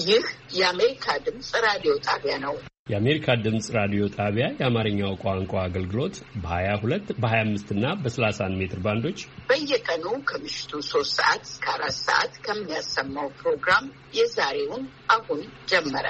ይህ የአሜሪካ ድምፅ ራዲዮ ጣቢያ ነው። የአሜሪካ ድምፅ ራዲዮ ጣቢያ የአማርኛው ቋንቋ አገልግሎት በ22 በ25 እና በ31 ሜትር ባንዶች በየቀኑ ከምሽቱ 3 ሰዓት እስከ 4 ሰዓት ከሚያሰማው ፕሮግራም የዛሬውን አሁን ጀመረ።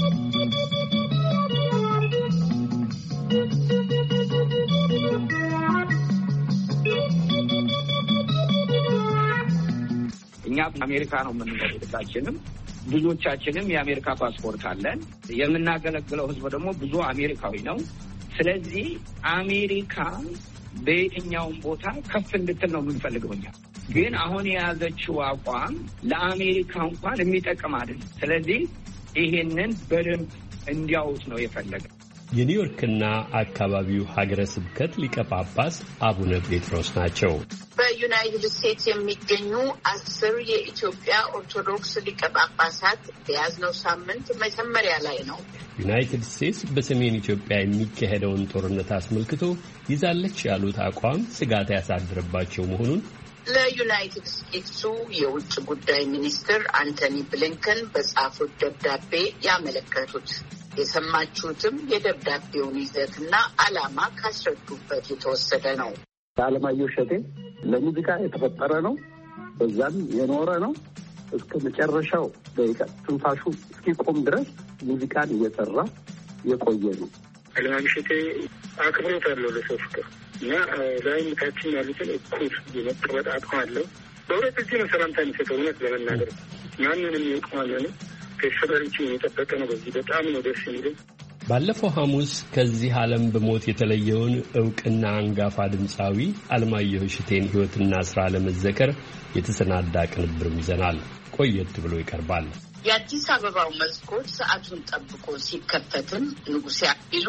እኛ አሜሪካ ነው የምንኖርባችንም ብዙዎቻችንም የአሜሪካ ፓስፖርት አለን። የምናገለግለው ህዝብ ደግሞ ብዙ አሜሪካዊ ነው። ስለዚህ አሜሪካ በየትኛውም ቦታ ከፍ እንድትል ነው የምንፈልገው። እኛ ግን አሁን የያዘችው አቋም ለአሜሪካ እንኳን የሚጠቅም አይደለም። ስለዚህ ይሄንን በደንብ እንዲያውት ነው የፈለገው። የኒውዮርክና አካባቢው ሀገረ ስብከት ሊቀ ጳጳስ አቡነ ጴጥሮስ ናቸው። በዩናይትድ ስቴትስ የሚገኙ 10 የኢትዮጵያ ኦርቶዶክስ ሊቀ ጳጳሳት በያዝነው ሳምንት መጀመሪያ ላይ ነው ዩናይትድ ስቴትስ በሰሜን ኢትዮጵያ የሚካሄደውን ጦርነት አስመልክቶ ይዛለች ያሉት አቋም ስጋት ያሳደረባቸው መሆኑን ለዩናይትድ ስቴትሱ የውጭ ጉዳይ ሚኒስትር አንቶኒ ብሊንከን በጻፉት ደብዳቤ ያመለከቱት። የሰማችሁትም የደብዳቤውን ይዘትና ዓላማ ካስረዱበት የተወሰደ ነው። አለማየሁ እሸቴ ለሙዚቃ የተፈጠረ ነው። በዛም የኖረ ነው። እስከ መጨረሻው ደቂቃ ትንፋሹ እስኪቆም ድረስ ሙዚቃን እየሰራ የቆየ ነው። አለማየሁ እሸቴ አክብሮት አለው ለሰው ፍቅር እና ላይም ታችን ያሉትን እኩል የመቀበጥ አቅም አለው። በሁለት እዚህ ነው ሰላምታ የሚሰጠው። እውነት ለመናገር ማንንም ይቆማለን ከሸበሪችን የጠበቀ ነው። በዚህ በጣም ነው ደስ የሚለው። ባለፈው ሐሙስ ከዚህ ዓለም በሞት የተለየውን ዕውቅና አንጋፋ ድምፃዊ አለማየሁ እሸቴን ሕይወትና ሥራ ለመዘከር የተሰናዳ ቅንብርም ይዘናል። ቆየት ብሎ ይቀርባል። የአዲስ አበባው መስኮት ሰዓቱን ጠብቆ ሲከፈትም ንጉሴ አክሊሉ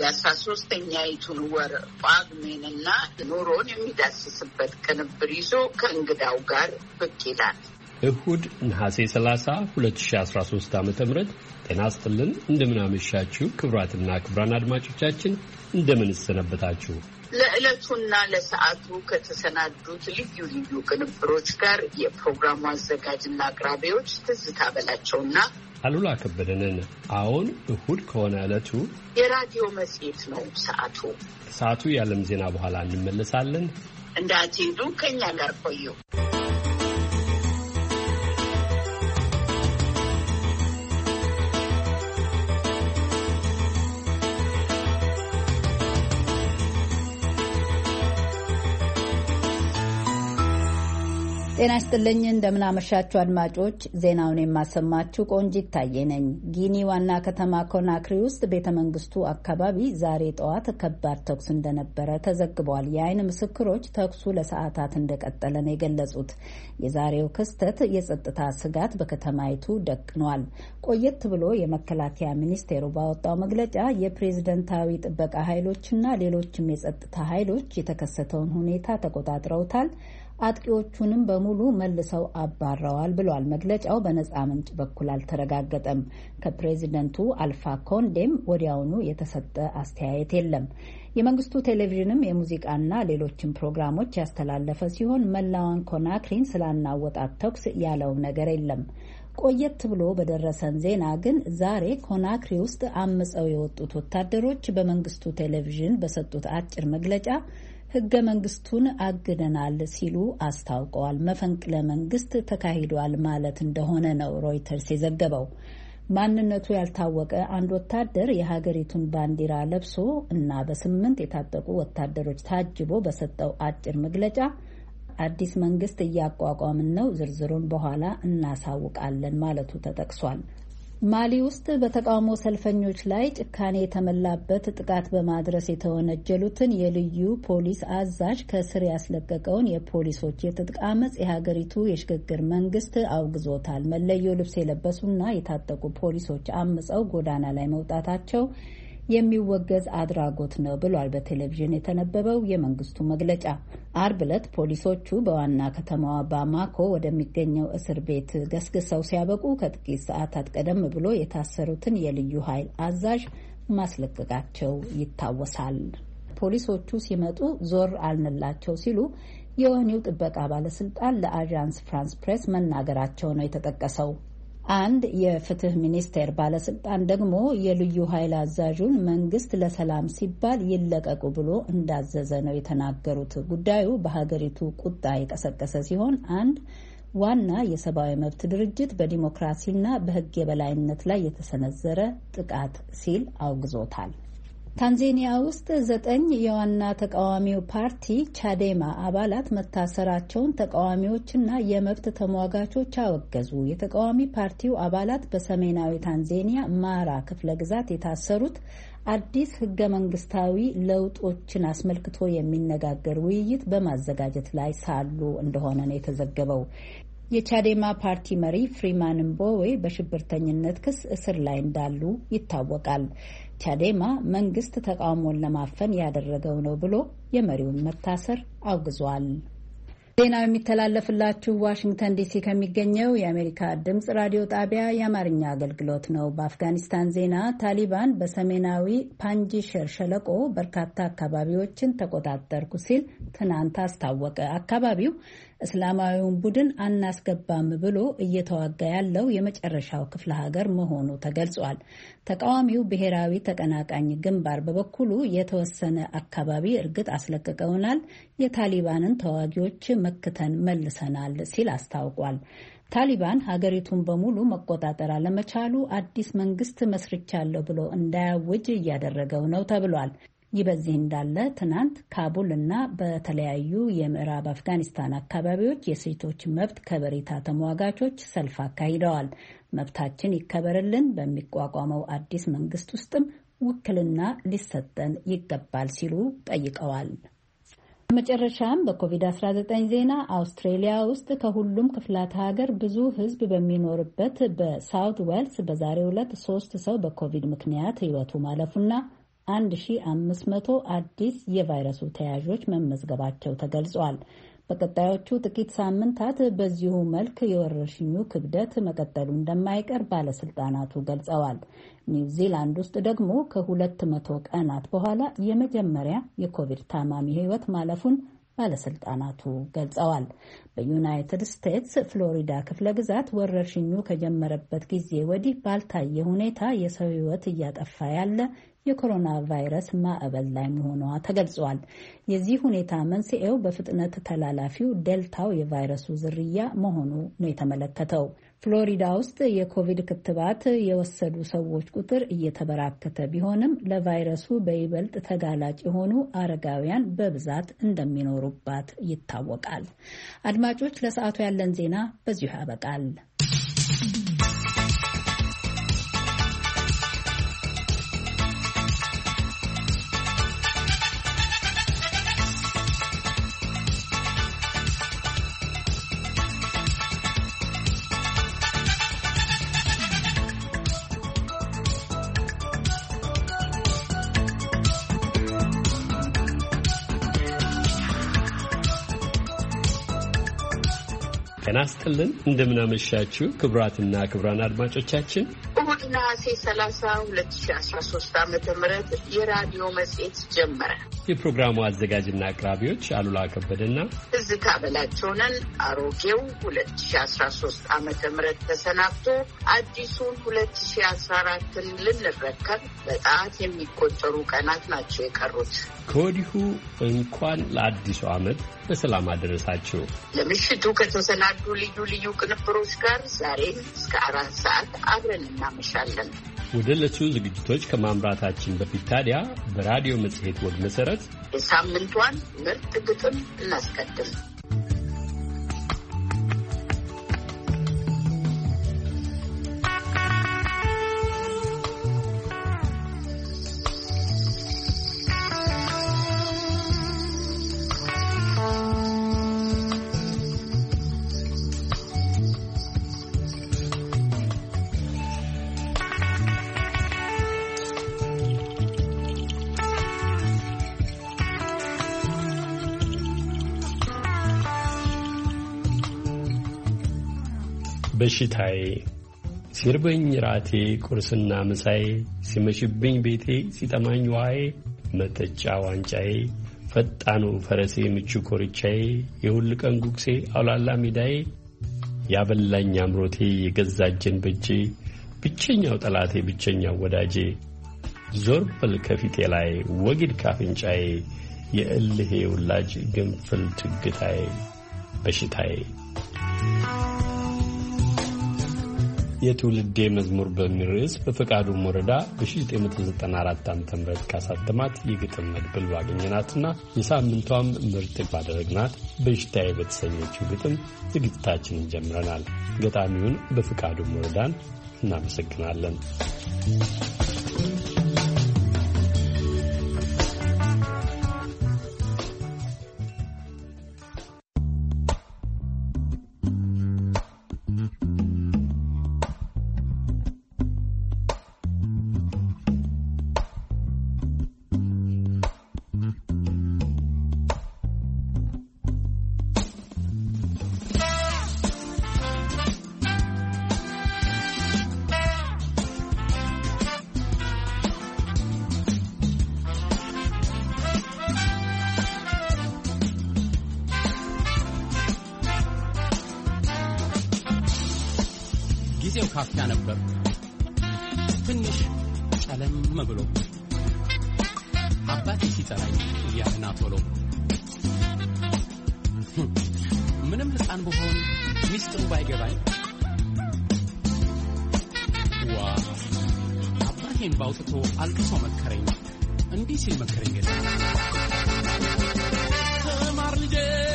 የ13ኛይቱን ወር ጳጉሜንና ኑሮን የሚዳስስበት ቅንብር ይዞ ከእንግዳው ጋር ብቅ ይላል። እሁድ ነሐሴ 30 2013 ዓ.ም ጤና ይስጥልን። እንደምን አመሻችሁ ክቡራትና ክቡራን አድማጮቻችን፣ እንደምን ሰነበታችሁ። ለዕለቱና ለሰዓቱ ከተሰናዱት ልዩ ልዩ ቅንብሮች ጋር የፕሮግራሙ አዘጋጅና አቅራቢዎች ትዝታ በላቸውና አሉላ ከበደንን። አሁን እሁድ ከሆነ ዕለቱ የራዲዮ መጽሔት ነው። ሰዓቱ የዓለም ዜና በኋላ እንመለሳለን። እንዳትሄዱ ከኛ ጋር ቆዩ። ጤና ይስጥልኝ። እንደምን አመሻችሁ አድማጮች። ዜናውን የማሰማችሁ ቆንጂት ታዬ ነኝ። ጊኒ ዋና ከተማ ኮናክሪ ውስጥ ቤተ መንግስቱ አካባቢ ዛሬ ጠዋት ከባድ ተኩስ እንደነበረ ተዘግቧል። የአይን ምስክሮች ተኩሱ ለሰዓታት እንደቀጠለ ነው የገለጹት። የዛሬው ክስተት የጸጥታ ስጋት በከተማይቱ ደቅኗል። ቆየት ብሎ የመከላከያ ሚኒስቴሩ ባወጣው መግለጫ የፕሬዝደንታዊ ጥበቃ ኃይሎችና ሌሎችም የጸጥታ ኃይሎች የተከሰተውን ሁኔታ ተቆጣጥረውታል፣ አጥቂዎቹንም በሙሉ መልሰው አባረዋል ብሏል። መግለጫው በነጻ ምንጭ በኩል አልተረጋገጠም። ከፕሬዚደንቱ አልፋ ኮንዴም ወዲያውኑ የተሰጠ አስተያየት የለም። የመንግስቱ ቴሌቪዥንም የሙዚቃና ሌሎችም ፕሮግራሞች ያስተላለፈ ሲሆን መላዋን ኮናክሪን ስላናወጣት ተኩስ ያለው ነገር የለም። ቆየት ብሎ በደረሰን ዜና ግን ዛሬ ኮናክሪ ውስጥ አምፀው የወጡት ወታደሮች በመንግስቱ ቴሌቪዥን በሰጡት አጭር መግለጫ ሕገ መንግስቱን አግደናል ሲሉ አስታውቀዋል። መፈንቅለ መንግስት ተካሂዷል ማለት እንደሆነ ነው ሮይተርስ የዘገበው። ማንነቱ ያልታወቀ አንድ ወታደር የሀገሪቱን ባንዲራ ለብሶ እና በ8 የታጠቁ ወታደሮች ታጅቦ በሰጠው አጭር መግለጫ አዲስ መንግስት እያቋቋምን ነው፣ ዝርዝሩን በኋላ እናሳውቃለን ማለቱ ተጠቅሷል። ማሊ ውስጥ በተቃውሞ ሰልፈኞች ላይ ጭካኔ የተመላበት ጥቃት በማድረስ የተወነጀሉትን የልዩ ፖሊስ አዛዥ ከስር ያስለቀቀውን የፖሊሶች የትጥቅ አመጽ የሀገሪቱ የሽግግር መንግስት አውግዞታል። መለዮ ልብስ የለበሱና የታጠቁ ፖሊሶች አምፀው ጎዳና ላይ መውጣታቸው የሚወገዝ አድራጎት ነው ብሏል በቴሌቪዥን የተነበበው የመንግስቱ መግለጫ። አርብ ዕለት ፖሊሶቹ በዋና ከተማዋ ባማኮ ወደሚገኘው እስር ቤት ገስግሰው ሲያበቁ ከጥቂት ሰዓታት ቀደም ብሎ የታሰሩትን የልዩ ኃይል አዛዥ ማስለቀቃቸው ይታወሳል። ፖሊሶቹ ሲመጡ ዞር አልንላቸው ሲሉ የወህኒው ጥበቃ ባለስልጣን ለአዣንስ ፍራንስ ፕሬስ መናገራቸው ነው የተጠቀሰው። አንድ የፍትህ ሚኒስቴር ባለስልጣን ደግሞ የልዩ ኃይል አዛዡን መንግስት ለሰላም ሲባል ይለቀቁ ብሎ እንዳዘዘ ነው የተናገሩት። ጉዳዩ በሀገሪቱ ቁጣ የቀሰቀሰ ሲሆን አንድ ዋና የሰብአዊ መብት ድርጅት በዲሞክራሲና በሕግ የበላይነት ላይ የተሰነዘረ ጥቃት ሲል አውግዞታል። ታንዛኒያ ውስጥ 9 የዋና ተቃዋሚው ፓርቲ ቻዴማ አባላት መታሰራቸውን ተቃዋሚዎችና የመብት ተሟጋቾች አወገዙ። የተቃዋሚ ፓርቲው አባላት በሰሜናዊ ታንዛኒያ ማራ ክፍለ ግዛት የታሰሩት አዲስ ህገ መንግስታዊ ለውጦችን አስመልክቶ የሚነጋገር ውይይት በማዘጋጀት ላይ ሳሉ እንደሆነ ነው የተዘገበው። የቻዴማ ፓርቲ መሪ ፍሪማን ምቦዌ በሽብርተኝነት ክስ እስር ላይ እንዳሉ ይታወቃል። ቻዴማ መንግስት ተቃውሞን ለማፈን ያደረገው ነው ብሎ የመሪውን መታሰር አውግዟል። ዜናው የሚተላለፍላችሁ ዋሽንግተን ዲሲ ከሚገኘው የአሜሪካ ድምጽ ራዲዮ ጣቢያ የአማርኛ አገልግሎት ነው። በአፍጋኒስታን ዜና ታሊባን በሰሜናዊ ፓንጂሸር ሸለቆ በርካታ አካባቢዎችን ተቆጣጠርኩ ሲል ትናንት አስታወቀ። አካባቢው እስላማዊውን ቡድን አናስገባም ብሎ እየተዋጋ ያለው የመጨረሻው ክፍለ ሀገር መሆኑ ተገልጿል። ተቃዋሚው ብሔራዊ ተቀናቃኝ ግንባር በበኩሉ የተወሰነ አካባቢ እርግጥ አስለቅቀውናል፣ የታሊባንን ተዋጊዎች መክተን መልሰናል ሲል አስታውቋል። ታሊባን ሀገሪቱን በሙሉ መቆጣጠር አለመቻሉ አዲስ መንግስት መስርቻለሁ ብሎ እንዳያውጅ እያደረገው ነው ተብሏል። ይህ በዚህ እንዳለ ትናንት ካቡል እና በተለያዩ የምዕራብ አፍጋኒስታን አካባቢዎች የሴቶች መብት ከበሬታ ተሟጋቾች ሰልፍ አካሂደዋል። መብታችን ይከበርልን፣ በሚቋቋመው አዲስ መንግስት ውስጥም ውክልና ሊሰጠን ይገባል ሲሉ ጠይቀዋል። በመጨረሻም በኮቪድ-19 ዜና አውስትሬሊያ ውስጥ ከሁሉም ክፍላተ ሀገር ብዙ ሕዝብ በሚኖርበት በሳውት ዌልስ በዛሬው ዕለት 3 ሰው በኮቪድ ምክንያት ህይወቱ ማለፉና 1500 አዲስ የቫይረሱ ተያዦች መመዝገባቸው ተገልጿል። በቀጣዮቹ ጥቂት ሳምንታት በዚሁ መልክ የወረርሽኙ ክብደት መቀጠሉ እንደማይቀር ባለስልጣናቱ ገልጸዋል። ኒውዚላንድ ውስጥ ደግሞ ከ200 ቀናት በኋላ የመጀመሪያ የኮቪድ ታማሚ ህይወት ማለፉን ባለስልጣናቱ ገልጸዋል። በዩናይትድ ስቴትስ ፍሎሪዳ ክፍለ ግዛት ወረርሽኙ ከጀመረበት ጊዜ ወዲህ ባልታየ ሁኔታ የሰው ህይወት እያጠፋ ያለ የኮሮና ቫይረስ ማዕበል ላይ መሆኗ ተገልጿል። የዚህ ሁኔታ መንስኤው በፍጥነት ተላላፊው ዴልታው የቫይረሱ ዝርያ መሆኑ ነው የተመለከተው። ፍሎሪዳ ውስጥ የኮቪድ ክትባት የወሰዱ ሰዎች ቁጥር እየተበራከተ ቢሆንም ለቫይረሱ በይበልጥ ተጋላጭ የሆኑ አረጋውያን በብዛት እንደሚኖሩባት ይታወቃል። አድማጮች፣ ለሰዓቱ ያለን ዜና በዚሁ ያበቃል። ጤና ይስጥልን፣ እንደምናመሻችሁ ክቡራትና ክቡራን አድማጮቻችን እሁድ ነሐሴ 30 2013 ዓ.ም የራዲዮ መጽሔት ጀመረ። የፕሮግራሙ አዘጋጅና አቅራቢዎች አሉላ ከበደና ትዝታ በላቸው ነን። አሮጌው 2013 ዓ.ም ተሰናብቶ አዲሱን 2014ን ልንረከብ በጣት የሚቆጠሩ ቀናት ናቸው የቀሩት። ከወዲሁ እንኳን ለአዲሱ ዓመት በሰላም አደረሳችሁ። ለምሽቱ ከተሰናዱ ልዩ ልዩ ቅንብሮች ጋር ዛሬም እስከ 4 ሰዓት አብረን እናመሻለን። ወደ ዕለቱ ዝግጅቶች ከማምራታችን በፊት ታዲያ በራዲዮ መጽሔት ወግ መሰረት የሳምንቷን ምርጥ ግጥም እናስቀድም። በሽታዬ ሲርበኝ ራቴ ቁርስና ምሳዬ ሲመሽብኝ ቤቴ ሲጠማኝ ውሃዬ መጠጫ ዋንጫዬ ፈጣኑ ፈረሴ ምቹ ኮርቻዬ የሁል ቀን ጉግሴ አውላላ ሜዳዬ ያበላኝ አምሮቴ የገዛጀን በጄ ብቸኛው ጠላቴ ብቸኛው ወዳጄ ዞር በል ከፊቴ ላይ ወግድ ካፍንጫዬ የእልሄ ውላጅ ግንፍል ትግታዬ በሽታዬ የትውልዴ መዝሙር በሚል ርዕስ በፈቃዱ ወረዳ በ1994 ዓ.ም ካሳተማት የግጥም መድብል ባገኘናትና የሳምንቷም ምርጥ ባደረግናት በሽታዬ በተሰኘችው ግጥም ዝግጅታችንን ጀምረናል። ገጣሚውን በፈቃዱ ወረዳን እናመሰግናለን። ጊዜው ካፍያ ነበር ትንሽ ጨለም ብሎ አባቴ ሲጠራኝ ያና ቶሎ ምንም ሕፃን ብሆን ሚስጥሩ ባይገባኝ ዋ አባቴን ባውጥቶ አልቅሶ መከረኝ እንዲህ ሲል መከረኝ ገለ ተማር ልጄ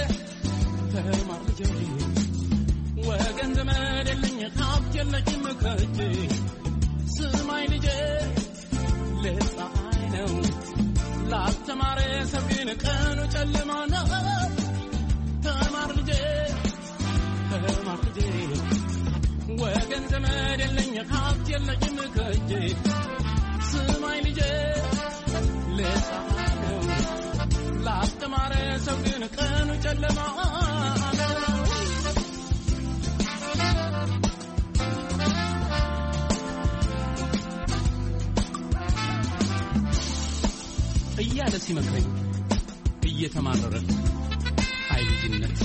ወገን ዘመድ የለኝ ሀብት የለኝም ከእጄ ስማኝ ልጄ ለፀሐይ ነው ላስተማረ ሰው ግን ቀኑ ጨለማ ነው ተማር ልጄ ወገን ዘመድ የለኝ ሀብት የለኝም ከእጄ ስማኝ ልጄ ለፀሐይ ነው ላስተማረ ሰው ግን ቀኑ ጨለማ እያለ ሲመክረኝ እየተማረረ አይ ልጅነት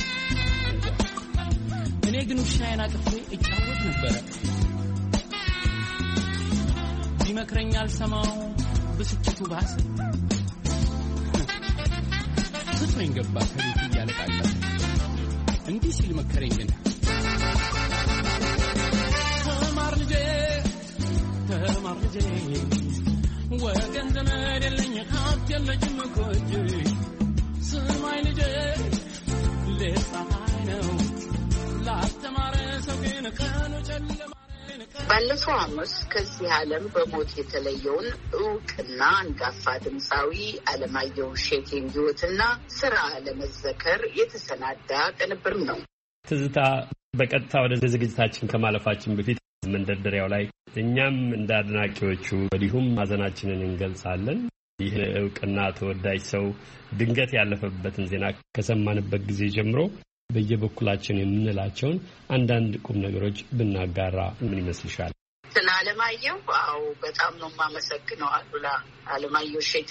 እኔ ግን ውሻዬን አቅፌ እጫወት ነበር ቢመክረኝ አልሰማው ብስጭቱ ባሰ ትቶኝ ገባ ከቤት እያለቃቀ እንዲህ ሲል መከረኝ ግን ተማር ልጄ ወገን ዘመድ የለኝ ሀብት የለኝም ከእጄ ስማኝ ልጄ ለፀሐይ ነው ላስተማረ ሰው ግን ቀኑ ጨለማ ባለፈው ሐሙስ ከዚህ ዓለም በሞት የተለየውን እውቅና አንጋፋ ድምፃዊ አለማየሁ እሸቴን ሕይወትና ስራ ለመዘከር የተሰናዳ ቅንብር ነው። ትዝታ፣ በቀጥታ ወደ ዝግጅታችን ከማለፋችን በፊት መንደርደሪያው ላይ እኛም እንደ አድናቂዎቹ እንዲሁም ማዘናችንን እንገልጻለን። ይህ እውቅና ተወዳጅ ሰው ድንገት ያለፈበትን ዜና ከሰማንበት ጊዜ ጀምሮ በየበኩላችን የምንላቸውን አንዳንድ ቁም ነገሮች ብናጋራ ምን ይመስልሻል? ስለ አለማየሁ በጣም ነው የማመሰግነው አሉላ። አለማየሁ እሸቴ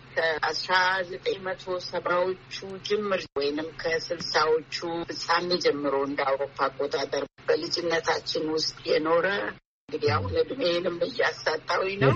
ከ1970ዎቹ ጅምር ወይንም ከ60ዎቹ ፍጻሜ ጀምሮ እንደ አውሮፓ አቆጣጠር በልጅነታችን ውስጥ የኖረ እንግዲህ አሁን እድሜንም እያሳጣሁኝ ነው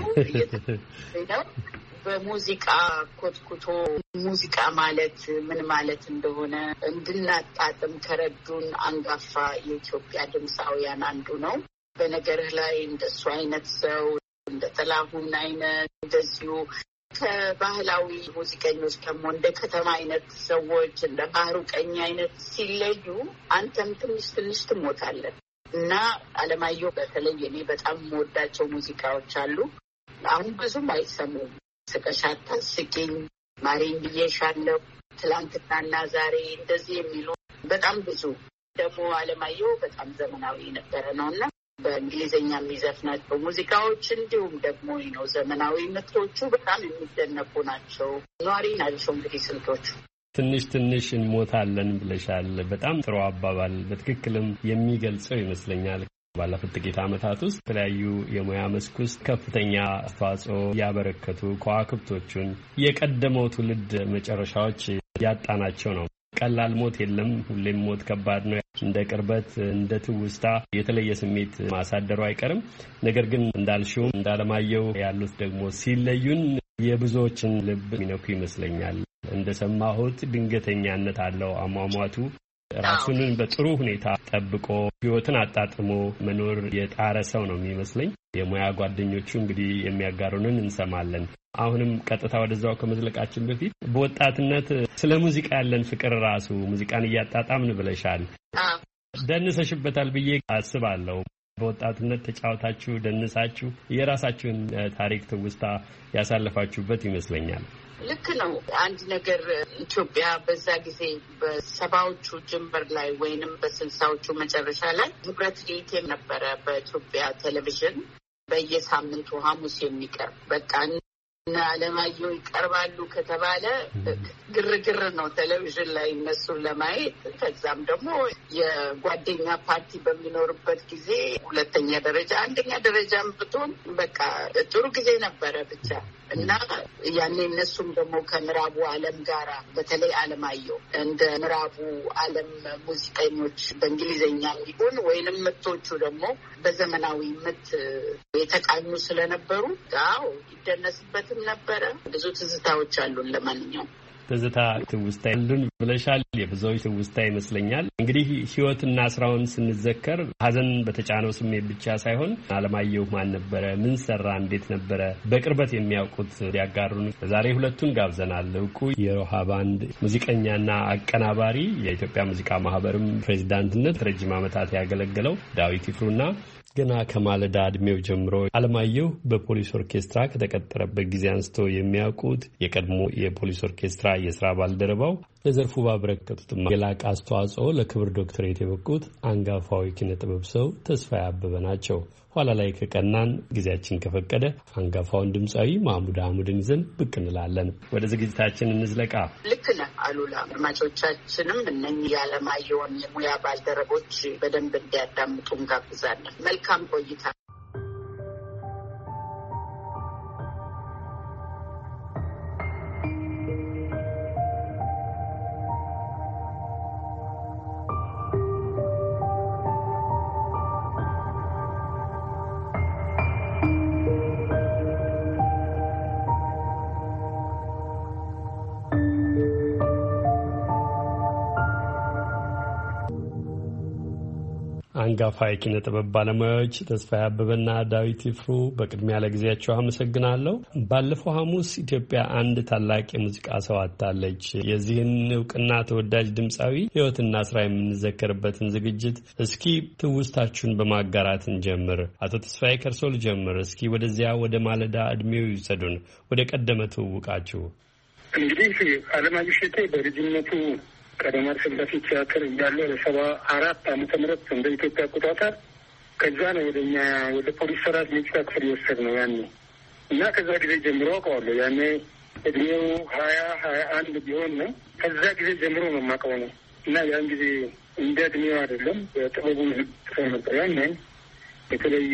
በሙዚቃ ኮትኩቶ ሙዚቃ ማለት ምን ማለት እንደሆነ እንድናጣጥም ከረዱን አንጋፋ የኢትዮጵያ ድምፃውያን አንዱ ነው። በነገርህ ላይ እንደሱ አይነት ሰው እንደ ጥላሁን አይነት እንደዚሁ ከባህላዊ ሙዚቀኞች ደግሞ እንደ ከተማ አይነት ሰዎች እንደ ባህሩ ቀኝ አይነት ሲለዩ አንተም ትንሽ ትሞታለህ እና አለማየሁ በተለይ እኔ በጣም የምወዳቸው ሙዚቃዎች አሉ። አሁን ብዙም አይሰሙም። ስቀሻታ ስቂኝ፣ ማሬኝ ብዬሻለሁ፣ ትላንትናና ዛሬ እንደዚህ የሚሉ በጣም ብዙ ደግሞ አለማየሁ በጣም ዘመናዊ ነበረ ነውና በእንግሊዝኛ የሚዘፍናቸው ሙዚቃዎች እንዲሁም ደግሞ ዘመናዊ ምቶቹ በጣም የሚደነቁ ናቸው። ኗሪ ናቸው። እንግዲህ ስልቶቹ ትንሽ እንሞታለን ብለሻል። በጣም ጥሩ አባባል፣ በትክክልም የሚገልጸው ይመስለኛል። ባለፉት ጥቂት ዓመታት ውስጥ የተለያዩ የሙያ መስክ ውስጥ ከፍተኛ አስተዋጽኦ ያበረከቱ ከዋክብቶቹን የቀደመው ትውልድ መጨረሻዎች ያጣናቸው ነው። ቀላል ሞት የለም። ሁሌም ሞት ከባድ ነው። እንደ ቅርበት እንደ ትውስታ የተለየ ስሜት ማሳደሩ አይቀርም። ነገር ግን እንዳልሽውም እንዳለማየሁ ያሉት ደግሞ ሲለዩን የብዙዎችን ልብ የሚነኩ ይመስለኛል። እንደሰማሁት ድንገተኛነት አለው አሟሟቱ። ራሱንን በጥሩ ሁኔታ ጠብቆ ሕይወትን አጣጥሞ መኖር የጣረ ሰው ነው የሚመስለኝ። የሙያ ጓደኞቹ እንግዲህ የሚያጋሩንን እንሰማለን። አሁንም ቀጥታ ወደዛው ከመዝለቃችን በፊት በወጣትነት ስለ ሙዚቃ ያለን ፍቅር ራሱ ሙዚቃን እያጣጣምን ብለሻል። ደንሰሽበታል ብዬ አስባለሁ። በወጣትነት ተጫወታችሁ ደንሳችሁ የራሳችሁን ታሪክ ትውስታ ያሳለፋችሁበት ይመስለኛል። ልክ ነው። አንድ ነገር ኢትዮጵያ በዛ ጊዜ በሰባዎቹ ጅምር ላይ ወይንም በስልሳዎቹ መጨረሻ ላይ ህብረት ሊቴም ነበረ በኢትዮጵያ ቴሌቪዥን በየሳምንቱ ሐሙስ የሚቀርብ በቃ እና አለማየሁ ይቀርባሉ ከተባለ ግርግር ነው ቴሌቪዥን ላይ እነሱን ለማየት። ከዛም ደግሞ የጓደኛ ፓርቲ በሚኖርበት ጊዜ ሁለተኛ ደረጃ አንደኛ ደረጃም ብትሆን በቃ ጥሩ ጊዜ ነበረ ብቻ እና ያኔ እነሱም ደግሞ ከምዕራቡ ዓለም ጋራ በተለይ አለማየሁ እንደ ምዕራቡ ዓለም ሙዚቀኞች በእንግሊዝኛ ይሁን ወይንም ምቶቹ ደግሞ በዘመናዊ ምት የተቃኙ ስለነበሩ አዎ ይደነስበትም ነበረ። ብዙ ትዝታዎች አሉን። ለማንኛውም ትዝታ ትውስታ ያሉን ብለሻል። የብዙዎች ትውስታ ይመስለኛል። እንግዲህ ህይወትና ስራውን ስንዘከር ሀዘን በተጫነው ስሜት ብቻ ሳይሆን አለማየሁ ማን ነበረ፣ ምን ሰራ፣ እንዴት ነበረ በቅርበት የሚያውቁት ሊያጋሩን ዛሬ ሁለቱን ጋብዘናል። እውቁ የሮሃ ባንድ ሙዚቀኛና አቀናባሪ የኢትዮጵያ ሙዚቃ ማህበርም ፕሬዚዳንትነት ረጅም ዓመታት ያገለገለው ዳዊት ይፍሩና ገና ከማለዳ እድሜው ጀምሮ አለማየሁ በፖሊስ ኦርኬስትራ ከተቀጠረበት ጊዜ አንስቶ የሚያውቁት የቀድሞ የፖሊስ ኦርኬስትራ የስራ ባልደረባው ለዘርፉ ባበረከቱት የላቀ አስተዋጽኦ ለክብር ዶክተሬት የበቁት አንጋፋዊ ኪነ ጥበብ ሰው ተስፋዬ አበበ ናቸው። ኋላ ላይ ከቀናን ጊዜያችን ከፈቀደ አንጋፋውን ድምፃዊ ማህሙድ አህመድን ይዘን ብቅ እንላለን። ወደ ዝግጅታችን እንዝለቃ። ልክ ነህ አሉላ። አድማጮቻችንም እነኚህ የአለማየሁን የሙያ ባልደረቦች በደንብ እንዲያዳምጡ እንጋብዛለን። መልካም ቆይታ። አንጋፋ የኪነ ጥበብ ባለሙያዎች ተስፋዬ አበበና ዳዊት ይፍሩ በቅድሚያ ለጊዜያቸው አመሰግናለሁ። ባለፈው ሐሙስ ኢትዮጵያ አንድ ታላቅ የሙዚቃ ሰው አጣለች። የዚህን እውቅና ተወዳጅ ድምፃዊ ሕይወትና ስራ የምንዘከርበትን ዝግጅት እስኪ ትውስታችሁን በማጋራት እንጀምር። አቶ ተስፋዬ ከርሶ ልጀምር። እስኪ ወደዚያ ወደ ማለዳ እድሜው ይውሰዱን፣ ወደ ቀደመ ትውውቃችሁ። እንግዲህ አለማየሁ እሸቴ በልጅነቱ ቀደም በፊት ቲያትር እያለ ለ74 ዓመተ ምህረት እንደ ኢትዮጵያ አቆጣጠር ከዛ ነው ወደ ፖሊስ ሰራዊት ሙዚቃ ክፍል የወሰድነው ያኔ እና ከዛ ጊዜ ጀምሮ አውቀዋለሁ። ያኔ እድሜው 21 ቢሆን ነው። ከዛ ጊዜ ጀምሮ ነው የማውቀው ነው እና ያን ጊዜ እንደ እድሜው አይደለም በጥበቡ ሰው ነበር። ያኔ የተለየ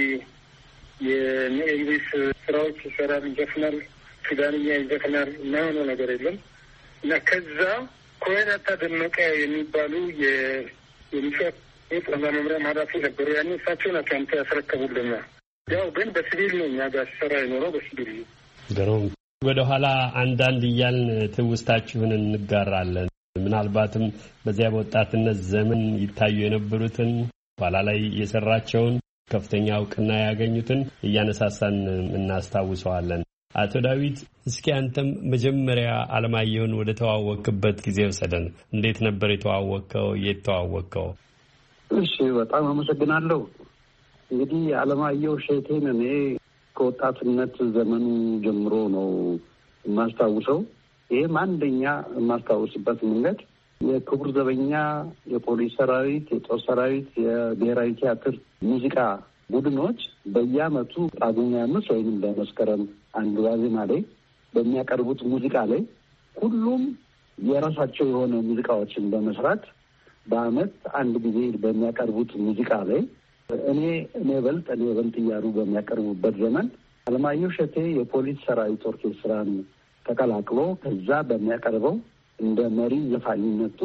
የኤልቪስ ስራዎች ይሰራል፣ ይዘፍናል፣ ሱዳንኛ ይዘፍናል እና የሆነው ነገር የለም እና ከዛ ኮይናታ ደመቀ የሚባሉ የሚሰጥ የጠና መምሪያ ኃላፊ ነበሩ። ያኔ እሳቸው ናቸው አንተ ያስረከቡልና ያው ግን በሲቪል ነው እኛ ጋር ሲሰራ የኖረው በሲቪል ነው። ገሮም ወደ ኋላ አንዳንድ እያልን ትውስታችሁን እንጋራለን። ምናልባትም በዚያ በወጣትነት ዘመን ይታዩ የነበሩትን ኋላ ላይ የሰራቸውን ከፍተኛ እውቅና ያገኙትን እያነሳሳን እናስታውሰዋለን። አቶ ዳዊት እስኪ አንተም መጀመሪያ አለማየሁን ወደ ተዋወቅበት ጊዜ ወሰደን። እንዴት ነበር የተዋወቅከው? የት ተዋወቅከው? እሺ፣ በጣም አመሰግናለሁ። እንግዲህ አለማየሁ እሸቴን እኔ ከወጣትነት ዘመኑ ጀምሮ ነው የማስታውሰው። ይህም አንደኛ የማስታውስበት መንገድ የክቡር ዘበኛ፣ የፖሊስ ሰራዊት፣ የጦር ሰራዊት፣ የብሔራዊ ቲያትር ሙዚቃ ቡድኖች በየዓመቱ ጳጉሜ 5 ወይም በመስከረም አንድ ዋዜማ ላይ በሚያቀርቡት ሙዚቃ ላይ ሁሉም የራሳቸው የሆነ ሙዚቃዎችን በመስራት በዓመት አንድ ጊዜ በሚያቀርቡት ሙዚቃ ላይ እኔ በልጥ እያሉ በሚያቀርቡበት ዘመን አለማየሁ እሸቴ የፖሊስ ሰራዊት ኦርኬስትራን ተቀላቅሎ ከዛ በሚያቀርበው እንደ መሪ ዘፋኝነቱ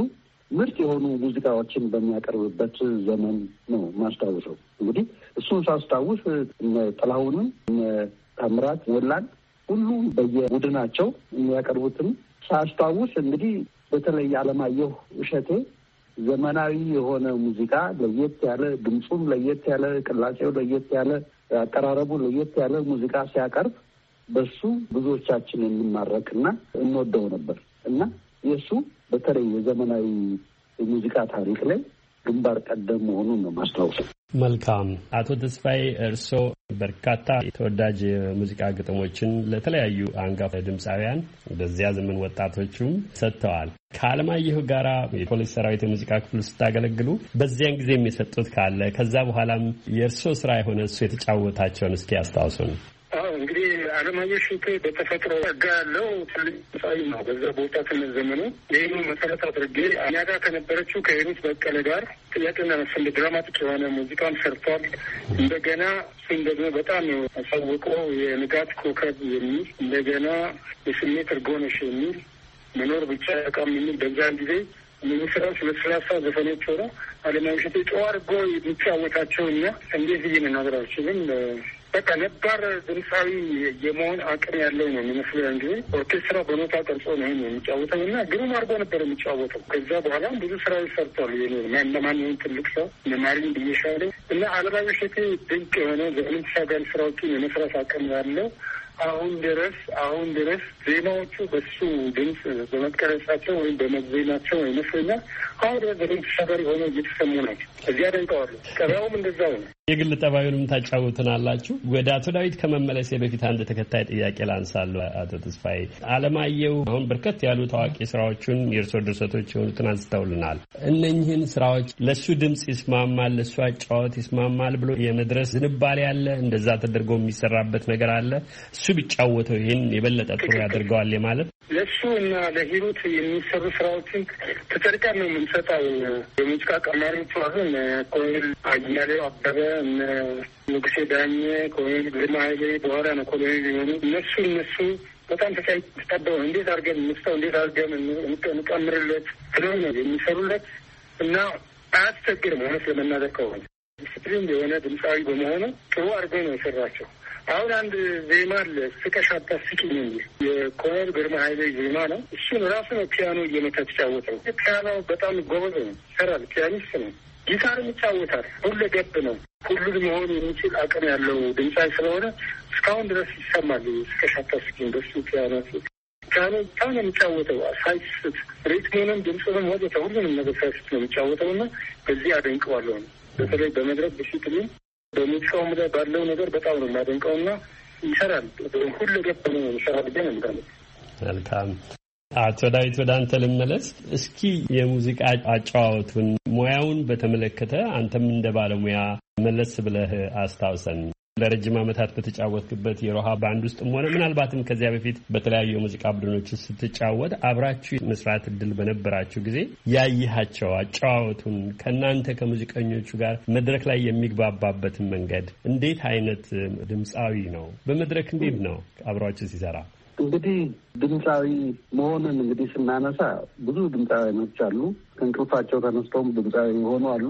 ምርጥ የሆኑ ሙዚቃዎችን በሚያቀርብበት ዘመን ነው ማስታውሰው። እንግዲህ እሱን ሳስታውስ እነ ጥላሁንን እነ ታምራት ሞላን ሁሉም በየቡድናቸው የሚያቀርቡትን ሳስታውስ እንግዲህ በተለይ አለማየሁ እሸቴ ዘመናዊ የሆነ ሙዚቃ ለየት ያለ ድምፁም ለየት ያለ ቅላጼው ለየት ያለ አቀራረቡ ለየት ያለ ሙዚቃ ሲያቀርብ በሱ ብዙዎቻችን እንማረክና እንወደው ነበር እና የእሱ በተለይ የዘመናዊ የሙዚቃ ታሪክ ላይ ግንባር ቀደም መሆኑን ነው ማስታወሰው። መልካም። አቶ ተስፋዬ እርስዎ በርካታ ተወዳጅ ሙዚቃ ግጥሞችን ለተለያዩ አንጋፋ ድምፃውያን በዚያ ዘመን ወጣቶቹም ሰጥተዋል። ከአለማየሁ ጋራ የፖሊስ ሰራዊት የሙዚቃ ክፍል ስታገለግሉ በዚያን ጊዜ የሰጡት ካለ ከዛ በኋላም የእርስዎ ስራ የሆነ እሱ የተጫወታቸውን እስኪ ያስታውሱን። እንግዲህ አለማየሁ እሸቴ በተፈጥሮ ጸጋ ያለው ትልቅ ድምፃዊ ነው። በዛ በወጣትነት ዘመኑ ይህኑ መሰረት አድርጌ እኛ ጋር ከነበረችው ከሄሩት በቀለ ጋር ጥያቄና መልስ ድራማቲክ የሆነ ሙዚቃን ሰርቷል። እንደገና እሱም ደግሞ በጣም አሳውቀው የንጋት ኮከብ የሚል እንደገና የስሜት እርጎነሽ የሚል መኖር ብቻ ያቃም የሚል በዛን ጊዜ የሚስራዎች ለስላሳ ዘፈኖች ሆነ አለማየሁ እሸቴ ጨዋ አድርጎ የሚጫወታቸው እና እንዴት ብዬ መናገር አልችልም። በቃ ነባር ድምፃዊ የመሆን አቅም ያለው ነው የሚመስለው። እንጂ ኦርኬስትራ በኖታ ቀርጾ ነው የሚጫወተው እና ግሩም አድርጎ ነበር የሚጫወተው። ከዛ በኋላ ብዙ ስራዎች ሰርቷል። ለማንኛውም ትልቅ ሰው ለማሪን ብዬሻለሁ እና አለማየሁ እሸቴ ድንቅ የሆነ ዘመን ተሻጋሪ ስራዎችን የመስራት አቅም ያለው አሁን ድረስ ዜማዎቹ በሱ ድምፅ በመቀረጻቸው ወይም በመዜናቸው ይመስለኛል አሁን ድረስ ዘመን ተሻጋሪ ሆነው እየተሰሙ ናቸው። እዚያ ደንቀዋለሁ። ቀሪያውም እንደዛው ነው። የግል ጠባዩንም ታጫውትናላችሁ። ወደ አቶ ዳዊት ከመመለሴ በፊት አንድ ተከታይ ጥያቄ ላንሳለሁ። አቶ ተስፋዬ አለማየሁ አሁን በርከት ያሉ ታዋቂ ስራዎቹን የእርሶ ድርሰቶች የሆኑትን አንስተውልናል። እነኝህን ስራዎች ለእሱ ድምፅ ይስማማል፣ ለእሱ አጫወት ይስማማል ብሎ የመድረስ ዝንባሌ አለ? እንደዛ ተደርጎ የሚሰራበት ነገር አለ? እሱ ቢጫወተው ይህን የበለጠ ጥሩ ያደርገዋል ማለት ለእሱ እና ለሂሩት የሚሰሩ ስራዎችን ተጠርቀን ነው የምንሰጠው። የሙዚቃ ቀማሪዎቹ አሁን ኮሎኔል አያሌው አበበ፣ ንጉሴ ዳኘ፣ ኮሎኔል ግርማ ኃይሌ በኋላ ነው ኮሎኔል የሆኑ እነሱ በጣም ተጠበው እንዴት አድርገን እንስጠው እንዴት አድርገን እንቀምርለት ብለው ነው የሚሰሩለት እና አያስቸግርም። እውነት ለመናገር ከሆነ ዲስፕሊን የሆነ ድምፃዊ በመሆኑ ጥሩ አድርገው ነው የሰራቸው። አሁን አንድ ዜማ አለ ስቀሽ አታስቂኝ የሚል የኮሎኔል ግርማ ኃይሌ ዜማ ነው። እሱን ራሱ ነው ፒያኖ እየመታ ተጫወተው። ፒያኖ በጣም ጎበዝ ነው፣ ይሰራል፣ ፒያኒስት ነው። ጊታርም ይጫወታል። ሁለገብ ነው። ሁሉን መሆን የሚችል አቅም ያለው ድምፃዊ ስለሆነ እስካሁን ድረስ ይሰማል። ስቀሽ አታስቂኝ በሱ ፒያኖ በጣም ነው የሚጫወተው። ሳይስት ሪትሙንም ድምፁንም ወደተ ሁሉንም ነገር ሳይስት ነው የሚጫወተው እና በዚህ አደንቀዋለሁ ነው። በተለይ በመድረክ ዲሲፕሊን በሙዚቃውም ላይ ባለው ነገር በጣም ነው የማደንቀውና ይሰራል። ሁሉ ገብ ነው ይሰራል ብዬ ነው። መልካም። አቶ ዳዊት ወደ አንተ ልመለስ። እስኪ የሙዚቃ አጨዋወቱን ሙያውን በተመለከተ አንተም እንደ ባለሙያ መለስ ብለህ አስታውሰን። ለረጅም ዓመታት በተጫወትክበት የሮሃ ባንድ ውስጥም ሆነ ምናልባትም ከዚያ በፊት በተለያዩ የሙዚቃ ቡድኖች ስትጫወት አብራችሁ መስራት እድል በነበራችሁ ጊዜ ያየሃቸው አጨዋወቱን ከእናንተ ከሙዚቀኞቹ ጋር መድረክ ላይ የሚግባባበትን መንገድ እንዴት አይነት ድምፃዊ ነው? በመድረክ እንዴት ነው አብሯችሁ ሲሰራ? እንግዲህ ድምፃዊ መሆንን እንግዲህ ስናነሳ ብዙ ድምፃዊያኖች አሉ። ከእንቅልፋቸው ተነስተውም ድምፃዊ የሆኑ አሉ።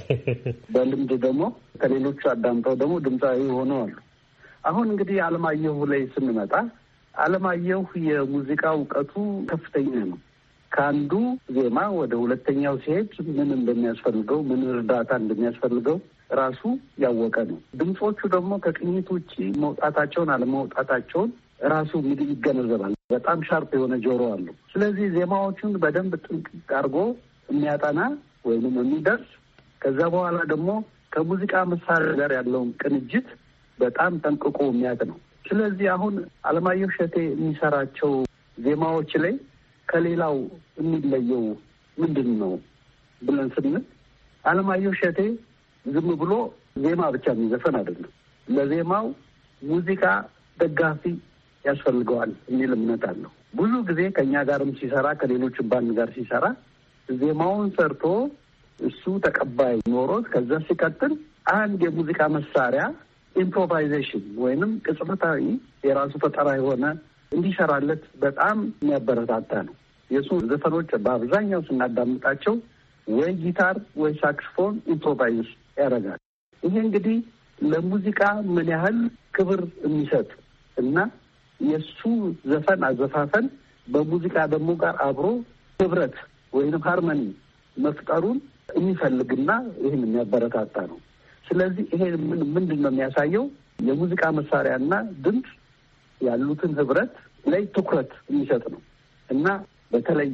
በልምድ ደግሞ ከሌሎቹ አዳምጠው ደግሞ ድምፃዊ የሆኑ አሉ። አሁን እንግዲህ አለማየሁ ላይ ስንመጣ አለማየሁ የሙዚቃ እውቀቱ ከፍተኛ ነው። ከአንዱ ዜማ ወደ ሁለተኛው ሲሄድ ምን እንደሚያስፈልገው፣ ምን እርዳታ እንደሚያስፈልገው ራሱ ያወቀ ነው። ድምፆቹ ደግሞ ከቅኝት ውጭ መውጣታቸውን አለመውጣታቸውን ራሱ እንግዲህ ይገነዘባል። በጣም ሻርፕ የሆነ ጆሮ አለው። ስለዚህ ዜማዎቹን በደንብ ጥንቅቅ አድርጎ የሚያጠና ወይንም የሚደርስ ከዛ በኋላ ደግሞ ከሙዚቃ መሳሪያ ጋር ያለውን ቅንጅት በጣም ጠንቅቆ የሚያውቅ ነው። ስለዚህ አሁን አለማየሁ እሸቴ የሚሰራቸው ዜማዎች ላይ ከሌላው የሚለየው ምንድን ነው ብለን ስንል አለማየሁ እሸቴ ዝም ብሎ ዜማ ብቻ የሚዘፈን አይደለም። ለዜማው ሙዚቃ ደጋፊ ያስፈልገዋል የሚል እምነት አለው። ብዙ ጊዜ ከእኛ ጋርም ሲሰራ ከሌሎች ባንድ ጋር ሲሰራ ዜማውን ሰርቶ እሱ ተቀባይ ኖሮት ከዛ ሲቀጥል አንድ የሙዚቃ መሳሪያ ኢምፕሮቫይዜሽን ወይንም ቅጽበታዊ የራሱ ፈጠራ የሆነ እንዲሰራለት በጣም የሚያበረታታ ነው። የሱ ዘፈኖች በአብዛኛው ስናዳምጣቸው ወይ ጊታር ወይ ሳክስፎን ኢምፕሮቫይዝ ያደርጋል። ይሄ እንግዲህ ለሙዚቃ ምን ያህል ክብር የሚሰጥ እና የሱ ዘፈን አዘፋፈን በሙዚቃ ደግሞ ጋር አብሮ ህብረት ወይም ሃርመኒ መፍጠሩን የሚፈልግና ይህን የሚያበረታታ ነው። ስለዚህ ይሄ ምንድን ነው የሚያሳየው? የሙዚቃ መሳሪያና ድምፅ ያሉትን ህብረት ላይ ትኩረት የሚሰጥ ነው እና በተለይ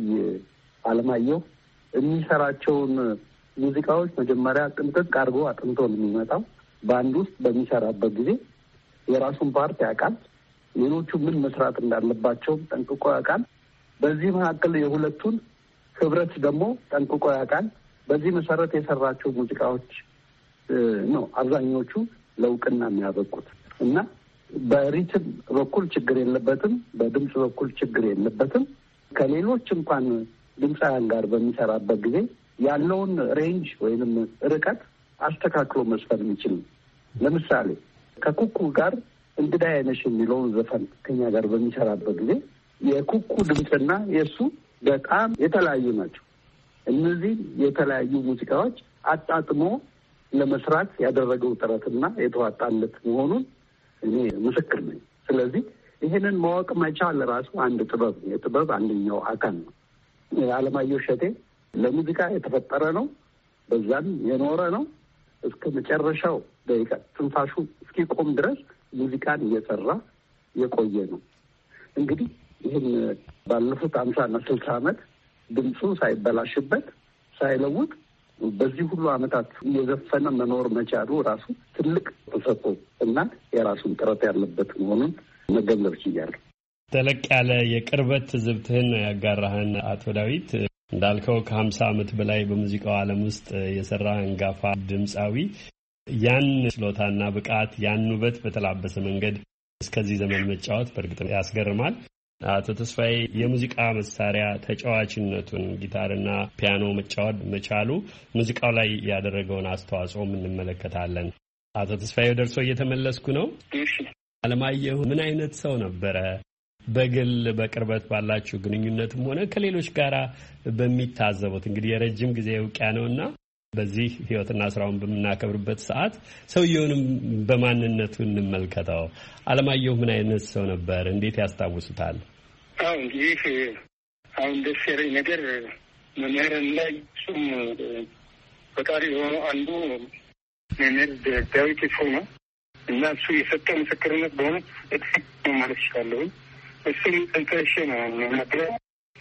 አለማየሁ የሚሰራቸውን ሙዚቃዎች መጀመሪያ ጥንቅቅ አድርጎ አጥንቶ ነው የሚመጣው። በአንድ ውስጥ በሚሰራበት ጊዜ የራሱን ፓርት ያውቃል። ሌሎቹ ምን መስራት እንዳለባቸው ጠንቅቆ ያውቃል። በዚህ መካከል የሁለቱን ህብረት ደግሞ ጠንቅቆ ያውቃል። በዚህ መሰረት የሰራቸው ሙዚቃዎች ነው አብዛኞቹ ለእውቅና የሚያበቁት እና በሪትም በኩል ችግር የለበትም፣ በድምፅ በኩል ችግር የለበትም። ከሌሎች እንኳን ድምፃውያን ጋር በሚሰራበት ጊዜ ያለውን ሬንጅ ወይንም ርቀት አስተካክሎ መስፈን የሚችል ነው። ለምሳሌ ከኩኩ ጋር እንግዳ አይነሽ የሚለውን ዘፈን ከኛ ጋር በሚሰራበት ጊዜ የኩኩ ድምፅና የእሱ በጣም የተለያዩ ናቸው። እነዚህ የተለያዩ ሙዚቃዎች አጣጥሞ ለመስራት ያደረገው ጥረትና የተዋጣለት መሆኑን እኔ ምስክር ነኝ። ስለዚህ ይህንን ማወቅ መቻል ራሱ አንድ ጥበብ ነው። የጥበብ አንደኛው አካል ነው። አለማየሁ እሸቴ ለሙዚቃ የተፈጠረ ነው። በዛም የኖረ ነው። እስከ መጨረሻው ደቂቃ ትንፋሹ እስኪቆም ድረስ ሙዚቃን እየሰራ የቆየ ነው። እንግዲህ ይህን ባለፉት 50 እና 60 ዓመት ድምፁ ሳይበላሽበት ሳይለውጥ በዚህ ሁሉ ዓመታት እየዘፈነ መኖር መቻሉ ራሱ ትልቅ ተሰጥኦ እና የራሱን ጥረት ያለበት መሆኑን መገንዘብ ችያለሁ። ተለቅ ያለ የቅርበት ትዝብትህን ያጋራህን አቶ ዳዊት፣ እንዳልከው ከ50 ዓመት በላይ በሙዚቃው ዓለም ውስጥ የሰራ አንጋፋ ድምፃዊ ያን ችሎታና ብቃት ያን ውበት በተላበሰ መንገድ እስከዚህ ዘመን መጫወት በእርግጥ ያስገርማል። አቶ ተስፋዬ የሙዚቃ መሳሪያ ተጫዋችነቱን ጊታርና ፒያኖ መጫወት መቻሉ ሙዚቃው ላይ ያደረገውን አስተዋጽኦ እንመለከታለን። አቶ ተስፋዬ ደርሶ እየተመለስኩ ነው። አለማየሁ ምን አይነት ሰው ነበረ? በግል በቅርበት ባላችሁ ግንኙነትም ሆነ ከሌሎች ጋራ በሚታዘቡት እንግዲህ የረጅም ጊዜ እውቂያ ነውና በዚህ ህይወትና ስራውን በምናከብርበት ሰዓት ሰውየውንም በማንነቱ እንመልከተው። አለማየሁ ምን አይነት ሰው ነበር? እንዴት ያስታውሱታል? እንግዲህ አሁን ደስ ያለኝ ነገር መምህርን ላይ እሱም ፈጣሪ የሆነው አንዱ መምህር ዳዊት ይፈው ነው እና እሱ የሰጠው ምስክርነት በሆነ ነው ማለት ይችላለሁ። እሱም ጠንቀሽ ነው የሚነግረው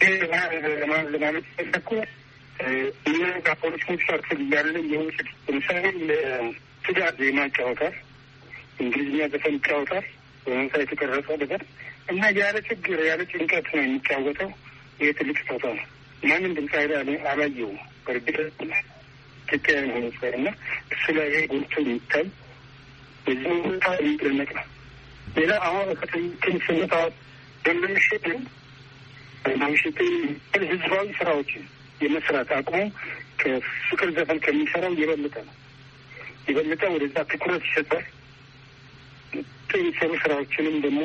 ለማለት ተሰኩ እና ከፖሊስ ኮንሰርት ያለ የውጭ ለምሳሌ ለትዳር ዜማ ይጫወታል፣ እንግሊዝኛ ዘፈን ይጫወታል፣ በመንሳይ የተቀረጸ ነገር እና ያለ ችግር ያለ ጭንቀት ነው የሚጫወተው። ይህ ትልቅ ስጦታ ነው። ማንም ድምፃዊ አላየው በእርግጥ ኢትዮጵያ ሆነ እና እሱ ላይ ጎልቶ የሚታይ በዚህ ሁኔታ የሚደነቅ ነው። ሌላ አሁን ከትንስነታ በምንሽጥ ህዝባዊ ስራዎችን የመስራት አቅሙ ከፍቅር ዘፈን ከሚሰራው የበለጠ ነው። የበለጠ ወደዛ ትኩረት ይሰጣል። የሚሰሩ ስራዎችንም ደግሞ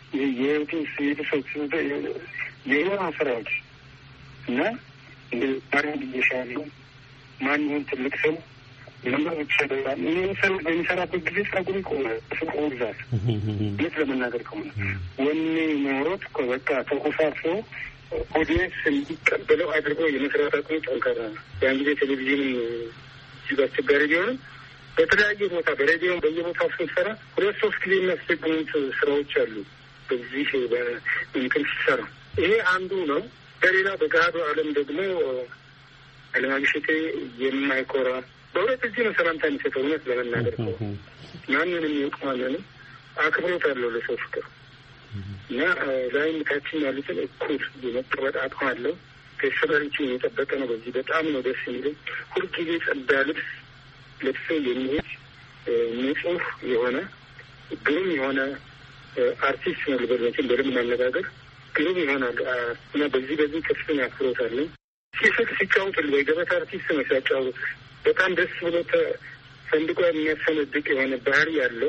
የሆኑ ስራዎች እና እንደ ማሪን ብዬሻለሁ ማን ይሁን ትልቅ ሰው ለምበር ይችላል። ሰው በሚሰራበት ጊዜ ጸጉሩ ይቆማል። ፍቅሩ ብዛት የት ለመናገር ከሆነ ወኔ ኖሮት በቃ ተኮሳሶ ኦዲየንስ እንዲቀበለው አድርጎ የመስራት አቅሙ ጠንካራ ነው። ያን ጊዜ ቴሌቪዥንም እጅግ አስቸጋሪ ቢሆንም በተለያየ ቦታ በሬዲዮም በየቦታው ስንሰራ 2-3 ጊዜ የሚያስቸግሩት ስራዎች አሉ። በዚህ በእንትን ሲሰራ ይሄ አንዱ ነው። በሌላ በገሃዱ ዓለም ደግሞ አለማየሁ እሸቴ የማይኮራ በእውነት እዚህ ነው ሰላምታ የሚሰጠው። እውነት ለመናገር ነው ማንንም ይውቅማለንም አክብሮት አለው ለሰው ፍቅር እና ላይም ታችን ያሉትን እኩል የመቀበጥ አቅም አለው። ከሰበሪችን የጠበቀ ነው። በዚህ በጣም ነው ደስ የሚለኝ። ሁልጊዜ ጸዳ ልብስ ለብሶ የሚሄድ ንጹህ የሆነ ግሩም የሆነ አርቲስት ነው። ልበልበችን በደንብ ማነጋገር ግሩም ይሆናል እና በዚህ ከፍተኛ አክብሮት አለኝ። ሲስቅ ሲጫወት ገበታ አርቲስት ነው ሲያጫወት በጣም ደስ ብሎ ፈንድቆ የሚያሰነድቅ የሆነ ባህሪ ያለው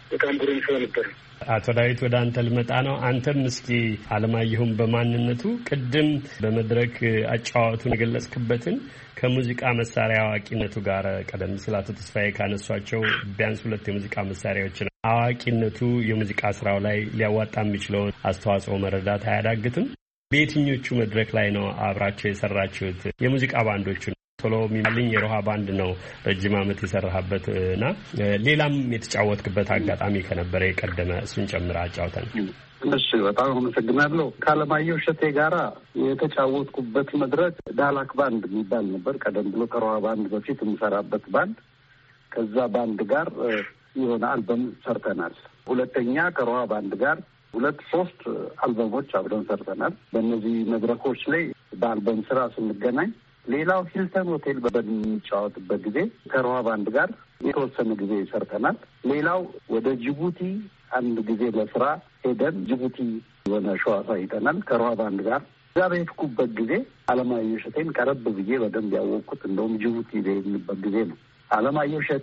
በጣም ጉሩም ሰው ነበር። አቶ ዳዊት ወደ አንተ ልመጣ ነው። አንተም እስኪ አለማየሁን በማንነቱ ቅድም በመድረክ አጫዋቱን የገለጽክበትን ከሙዚቃ መሳሪያ አዋቂነቱ ጋር ቀደም ሲል አቶ ተስፋዬ ካነሷቸው ቢያንስ 2 የሙዚቃ መሳሪያዎችን አዋቂነቱ የሙዚቃ ስራው ላይ ሊያዋጣ የሚችለውን አስተዋጽኦ መረዳት አያዳግትም። በየትኞቹ መድረክ ላይ ነው አብራቸው የሰራችሁት? የሙዚቃ ባንዶቹን ቶሎ የሚልኝ የሮሃ ባንድ ነው ረጅም ዓመት የሰራህበት እና ሌላም የተጫወትክበት አጋጣሚ ከነበረ የቀደመ እሱን ጨምራ አጫውተን። እሺ፣ በጣም አመሰግናለሁ። ከአለማየሁ እሸቴ ጋራ የተጫወትኩበት መድረክ ዳላክ ባንድ የሚባል ነበር። ቀደም ብሎ ከሮሃ ባንድ በፊት የምሰራበት ባንድ። ከዛ ባንድ ጋር የሆነ አልበም ሰርተናል። ሁለተኛ ከሮሃ ባንድ ጋር 2-3 አልበሞች አብረን ሰርተናል። በእነዚህ መድረኮች ላይ በአልበም ስራ ስንገናኝ፣ ሌላው ሂልተን ሆቴል በምንጫወትበት ጊዜ ከሮሃ ባንድ ጋር የተወሰነ ጊዜ ሰርተናል። ሌላው ወደ ጅቡቲ አንድ ጊዜ ለስራ ሄደን ጅቡቲ የሆነ ሸዋ አሳይተናል ከሮሃ ባንድ ጋር። እዛ በሄድኩበት ጊዜ አለማየሁ እሸቴን ቀረብ ብዬ በደንብ ያወቅኩት እንደውም ጅቡቲ በሄድንበት ጊዜ ነው። አለማየሁ እሸቴ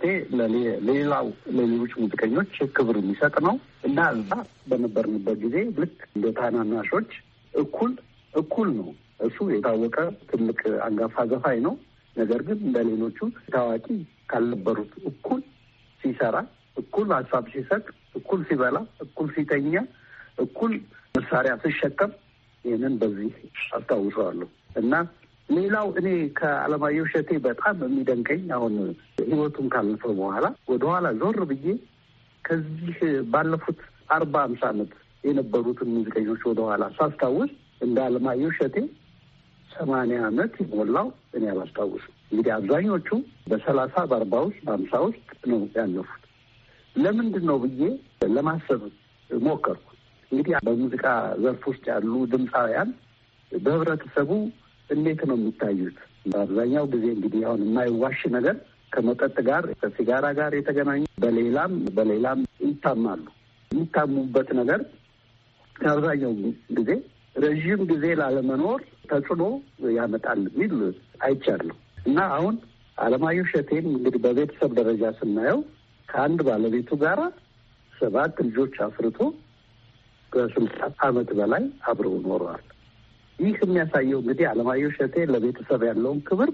ለሌሎች ሙዚቀኞች ክብር የሚሰጥ ነው እና እዛ በነበርንበት ጊዜ ልክ እንደ ታናናሾች እኩል ነው። እሱ የታወቀ ትልቅ አንጋፋ ዘፋኝ ነው። ነገር ግን እንደ ሌሎቹ ታዋቂ ካልነበሩት እኩል ሲሰራ፣ እኩል ሀሳብ ሲሰጥ፣ እኩል ሲበላ፣ እኩል ሲተኛ፣ እኩል መሳሪያ ሲሸከም ይህንን በዚህ አስታውሰዋለሁ እና ሌላው እኔ ከአለማየሁ እሸቴ በጣም የሚደንቀኝ አሁን ህይወቱን ካለፈ በኋላ ወደኋላ ዞር ብዬ ከዚህ ባለፉት 40-50 ዓመት የነበሩትን ሙዚቀኞች ወደኋላ ሳስታውስ እንደ አለማየሁ እሸቴ 80 ዓመት ይሞላው እኔ አላስታውስም። እንግዲህ አብዛኞቹ በ30 በ40 ውስጥ በ50 ውስጥ ነው ያለፉት። ለምንድን ነው ብዬ ለማሰብ ሞከርኩ። እንግዲህ በሙዚቃ ዘርፍ ውስጥ ያሉ ድምፃውያን በህብረተሰቡ እንዴት ነው የሚታዩት? በአብዛኛው ጊዜ እንግዲህ አሁን የማይዋሽ ነገር ከመጠጥ ጋር ከሲጋራ ጋር የተገናኙ በሌላም ይታማሉ። የሚታሙበት ነገር ከአብዛኛው ጊዜ ረዥም ጊዜ ላለመኖር ተጽዕኖ ያመጣል የሚል አይቻለሁ እና አሁን አለማየሁ እሸቴን እንግዲህ በቤተሰብ ደረጃ ስናየው ከአንድ ባለቤቱ ጋር 7 ልጆች አፍርቶ ከ60 ዓመት በላይ አብረው ኖረዋል። ይህ የሚያሳየው እንግዲህ አለማየሁ እሸቴ ለቤተሰብ ያለውን ክብር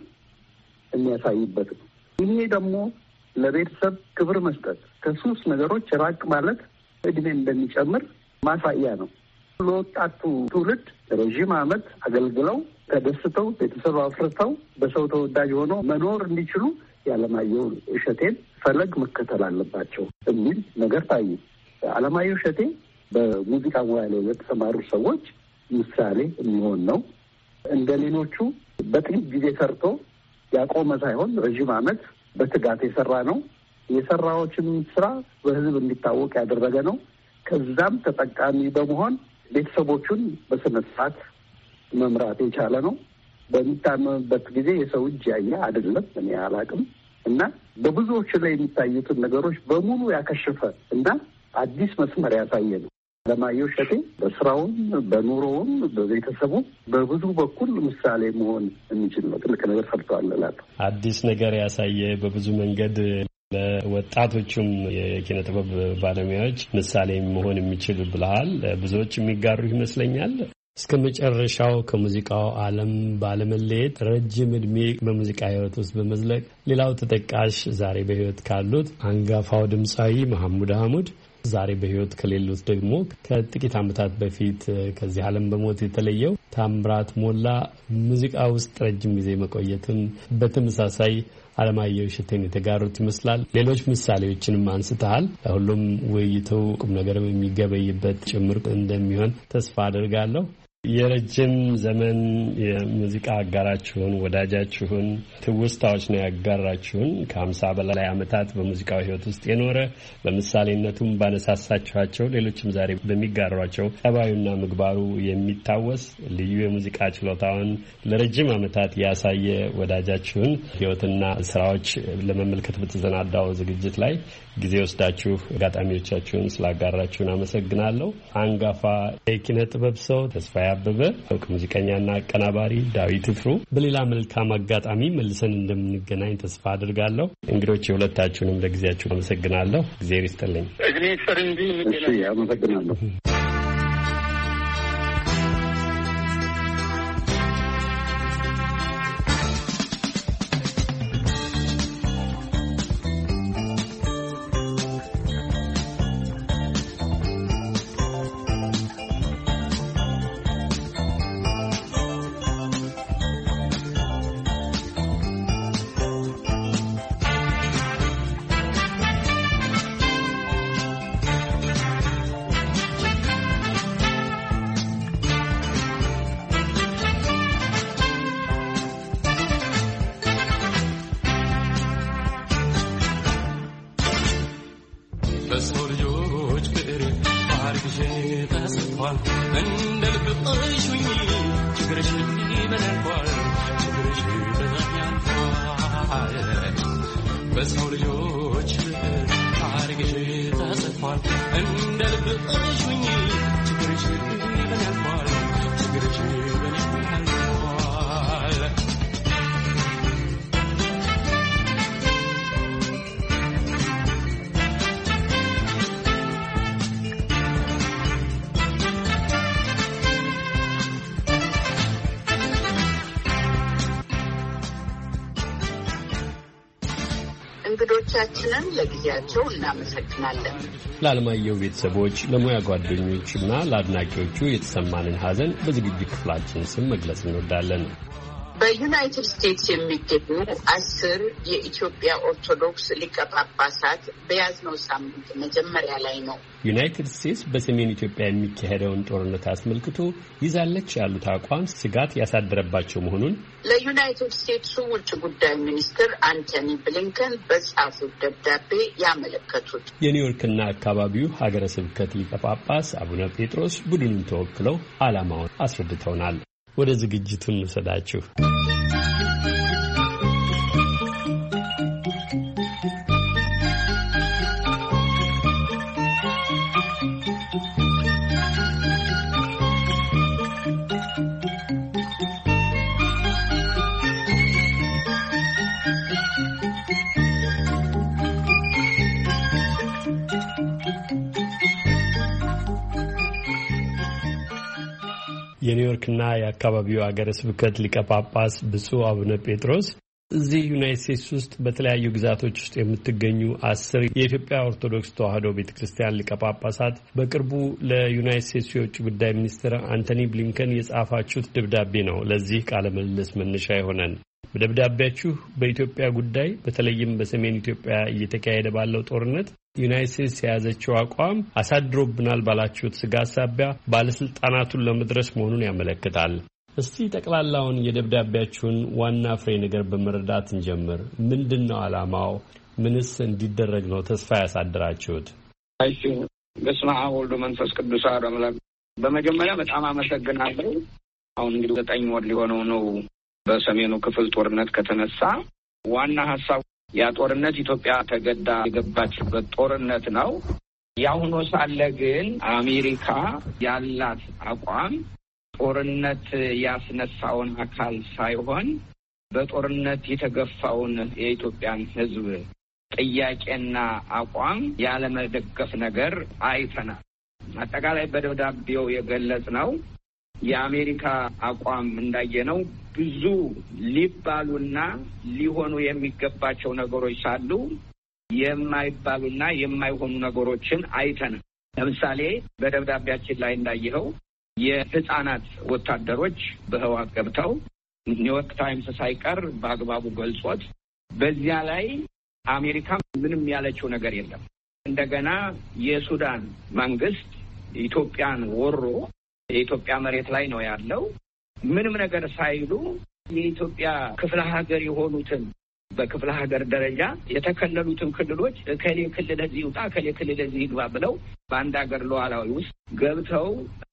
የሚያሳይበት ነው። ይሄ ደግሞ ለቤተሰብ ክብር መስጠት፣ ከሱስ ነገሮች ራቅ ማለት እድሜ እንደሚጨምር ማሳያ ነው። ለወጣቱ ትውልድ ረዥም ዓመት አገልግለው ተደስተው ቤተሰብ አፍርተው በሰው ተወዳጅ ሆነው መኖር እንዲችሉ የአለማየሁ እሸቴን ፈለግ መከተል አለባቸው የሚል ነገር ታዩ። አለማየሁ እሸቴ በሙዚቃ ሙያ ላይ የተሰማሩ ሰዎች ምሳሌ የሚሆን ነው። እንደ ሌሎቹ በጥቂት ጊዜ ሰርቶ ያቆመ ሳይሆን ረዥም ዓመት በትጋት የሰራ ነው። የሰራዎችን ስራ በሕዝብ እንዲታወቅ ያደረገ ነው። ከዛም ተጠቃሚ በመሆን ቤተሰቦቹን በስነ ስርዓት መምራት የቻለ ነው። በሚታመምበት ጊዜ የሰው እጅ ያየ አይደለም፣ እኔ አላቅም እና በብዙዎች ላይ የሚታዩትን ነገሮች በሙሉ ያከሸፈ እና አዲስ መስመር ያሳየ ነው። አለማየሁ እሸቴ በስራውም በኑሮውም በቤተሰቡ በብዙ በኩል ምሳሌ መሆን የሚችል ነው። ትልቅ ነገር ሰርተዋል እላለሁ። አዲስ ነገር ያሳየ በብዙ መንገድ ለወጣቶቹም የኪነ ጥበብ ባለሙያዎች ምሳሌ መሆን የሚችል ብለሃል። ብዙዎች የሚጋሩ ይመስለኛል። እስከ መጨረሻው ከሙዚቃው ዓለም ባለመለየት ረጅም ዕድሜ በሙዚቃ ሕይወት ውስጥ በመዝለቅ ሌላው ተጠቃሽ ዛሬ በሕይወት ካሉት አንጋፋው ድምፃዊ መሐሙድ አህመድ፣ ዛሬ በሕይወት ከሌሉት ደግሞ ከጥቂት ዓመታት በፊት ከዚህ ዓለም በሞት የተለየው ታምራት ሞላ ሙዚቃ ውስጥ ረጅም ጊዜ መቆየትን በተመሳሳይ አለማየሁ እሸቴን የተጋሩት ይመስላል። ሌሎች ምሳሌዎችንም አንስተሃል። ሁሉም ውይይቱ ቁም ነገርም የሚገበይበት ጭምር እንደሚሆን ተስፋ አድርጋለሁ። የረጅም ዘመን የሙዚቃ አጋራችሁን ወዳጃችሁን ትውስታዎች ነው ያጋራችሁን። ከ50 በላይ ዓመታት በሙዚቃው ሕይወት ውስጥ የኖረ በምሳሌነቱም ባነሳሳችኋቸው ሌሎችም ዛሬ በሚጋሯቸው ጠባዩና ምግባሩ የሚታወስ ልዩ የሙዚቃ ችሎታውን ለረጅም ዓመታት ያሳየ ወዳጃችሁን ሕይወትና ስራዎች ለመመልከት በተሰናዳው ዝግጅት ላይ ጊዜ ወስዳችሁ አጋጣሚዎቻችሁን ስላጋራችሁን አመሰግናለሁ። አንጋፋ የኪነ ጥበብ ሰው ተስፋዬ አበበ፣ እውቅ ሙዚቀኛና አቀናባሪ ዳዊት ፍሩ። በሌላ መልካም አጋጣሚ መልሰን እንደምንገናኝ ተስፋ አድርጋለሁ። እንግዶች የሁለታችሁንም ለጊዜያችሁ አመሰግናለሁ። እግዚአብሔር ይስጥልኝ። አመሰግናለሁ። እንግዶቻችንን ለጊዜያቸው እናመሰግናለን። ለአለማየሁ ቤተሰቦች፣ ለሙያ ጓደኞችና ለአድናቂዎቹ የተሰማንን ሐዘን በዝግጅት ክፍላችን ስም መግለጽ እንወዳለን። በዩናይትድ ስቴትስ የሚገኙ 10 የኢትዮጵያ ኦርቶዶክስ ሊቀ ጳጳሳት በያዝነው ሳምንት መጀመሪያ ላይ ነው ዩናይትድ ስቴትስ በሰሜን ኢትዮጵያ የሚካሄደውን ጦርነት አስመልክቶ ይዛለች ያሉት አቋም ስጋት ያሳደረባቸው መሆኑን ለዩናይትድ ስቴትሱ ውጭ ጉዳይ ሚኒስትር አንቶኒ ብሊንከን በጻፉት ደብዳቤ ያመለከቱት የኒውዮርክና አካባቢው ሀገረ ስብከት ሊቀ ጳጳስ አቡነ ጴጥሮስ ቡድኑን ተወክለው ዓላማውን አስረድተውናል። ወደ ዝግጅቱ እንውሰዳችሁ። የኒውዮርክና የአካባቢው ሀገረ ስብከት ሊቀ ጳጳስ ብፁዕ አቡነ ጴጥሮስ እዚህ ዩናይትድ ስቴትስ ውስጥ በተለያዩ ግዛቶች ውስጥ የምትገኙ 10 የኢትዮጵያ ኦርቶዶክስ ተዋሕዶ ቤተክርስቲያን ሊቀ ጳጳሳት በቅርቡ ለዩናይትድ ስቴትስ የውጭ ጉዳይ ሚኒስትር አንቶኒ ብሊንከን የጻፋችሁት ደብዳቤ ነው ለዚህ ቃለ ምልልስ መነሻ የሆነን። በደብዳቤያችሁ በኢትዮጵያ ጉዳይ በተለይም በሰሜን ኢትዮጵያ እየተካሄደ ባለው ጦርነት ዩናይትድ ስቴትስ የያዘችው አቋም አሳድሮብናል ባላችሁት ስጋት ሳቢያ ባለስልጣናቱን ለመድረስ መሆኑን ያመለክታል። እስቲ ጠቅላላውን የደብዳቤያችሁን ዋና ፍሬ ነገር በመረዳት እንጀምር። ምንድነው ዓላማው? ምንስ እንዲደረግ ነው ተስፋ ያሳደራችሁት? እሺ፣ በስመ አብ ወወልድ ወመንፈስ ቅዱስ አሐዱ አምላክ። በመጀመሪያ በጣም አመሰግናለሁ። አሁን እንግዲህ 9 ወር ሊሆነው ነው በሰሜኑ ክፍል ጦርነት ከተነሳ። ዋና ሀሳብ ያ ጦርነት ኢትዮጵያ ተገዳ የገባችበት ጦርነት ነው። ያሁኑ ሳለ ግን አሜሪካ ያላት አቋም ጦርነት ያስነሳውን አካል ሳይሆን በጦርነት የተገፋውን የኢትዮጵያን ሕዝብ ጥያቄና አቋም ያለመደገፍ ነገር አይተናል። አጠቃላይ በደብዳቤው የገለጽነው የአሜሪካ አቋም እንዳየነው ብዙ ሊባሉና ሊሆኑ የሚገባቸው ነገሮች ሳሉ የማይባሉና የማይሆኑ ነገሮችን አይተናል። ለምሳሌ በደብዳቤያችን ላይ እንዳየኸው የህፃናት ወታደሮች በህዋት ገብተው ኒውዮርክ ታይምስ ሳይቀር በአግባቡ ገልጾት፣ በዚያ ላይ አሜሪካ ምንም ያለችው ነገር የለም። እንደገና የሱዳን መንግስት ኢትዮጵያን ወሮ የኢትዮጵያ መሬት ላይ ነው ያለው። ምንም ነገር ሳይሉ የኢትዮጵያ ክፍለ ሀገር የሆኑትን በክፍለ ሀገር ደረጃ የተከለሉትን ክልሎች ከሌ ክልል እዚህ ይውጣ ከሌ ክልል እዚህ ይግባ ብለው በአንድ ሀገር ሉዓላዊ ውስጥ ገብተው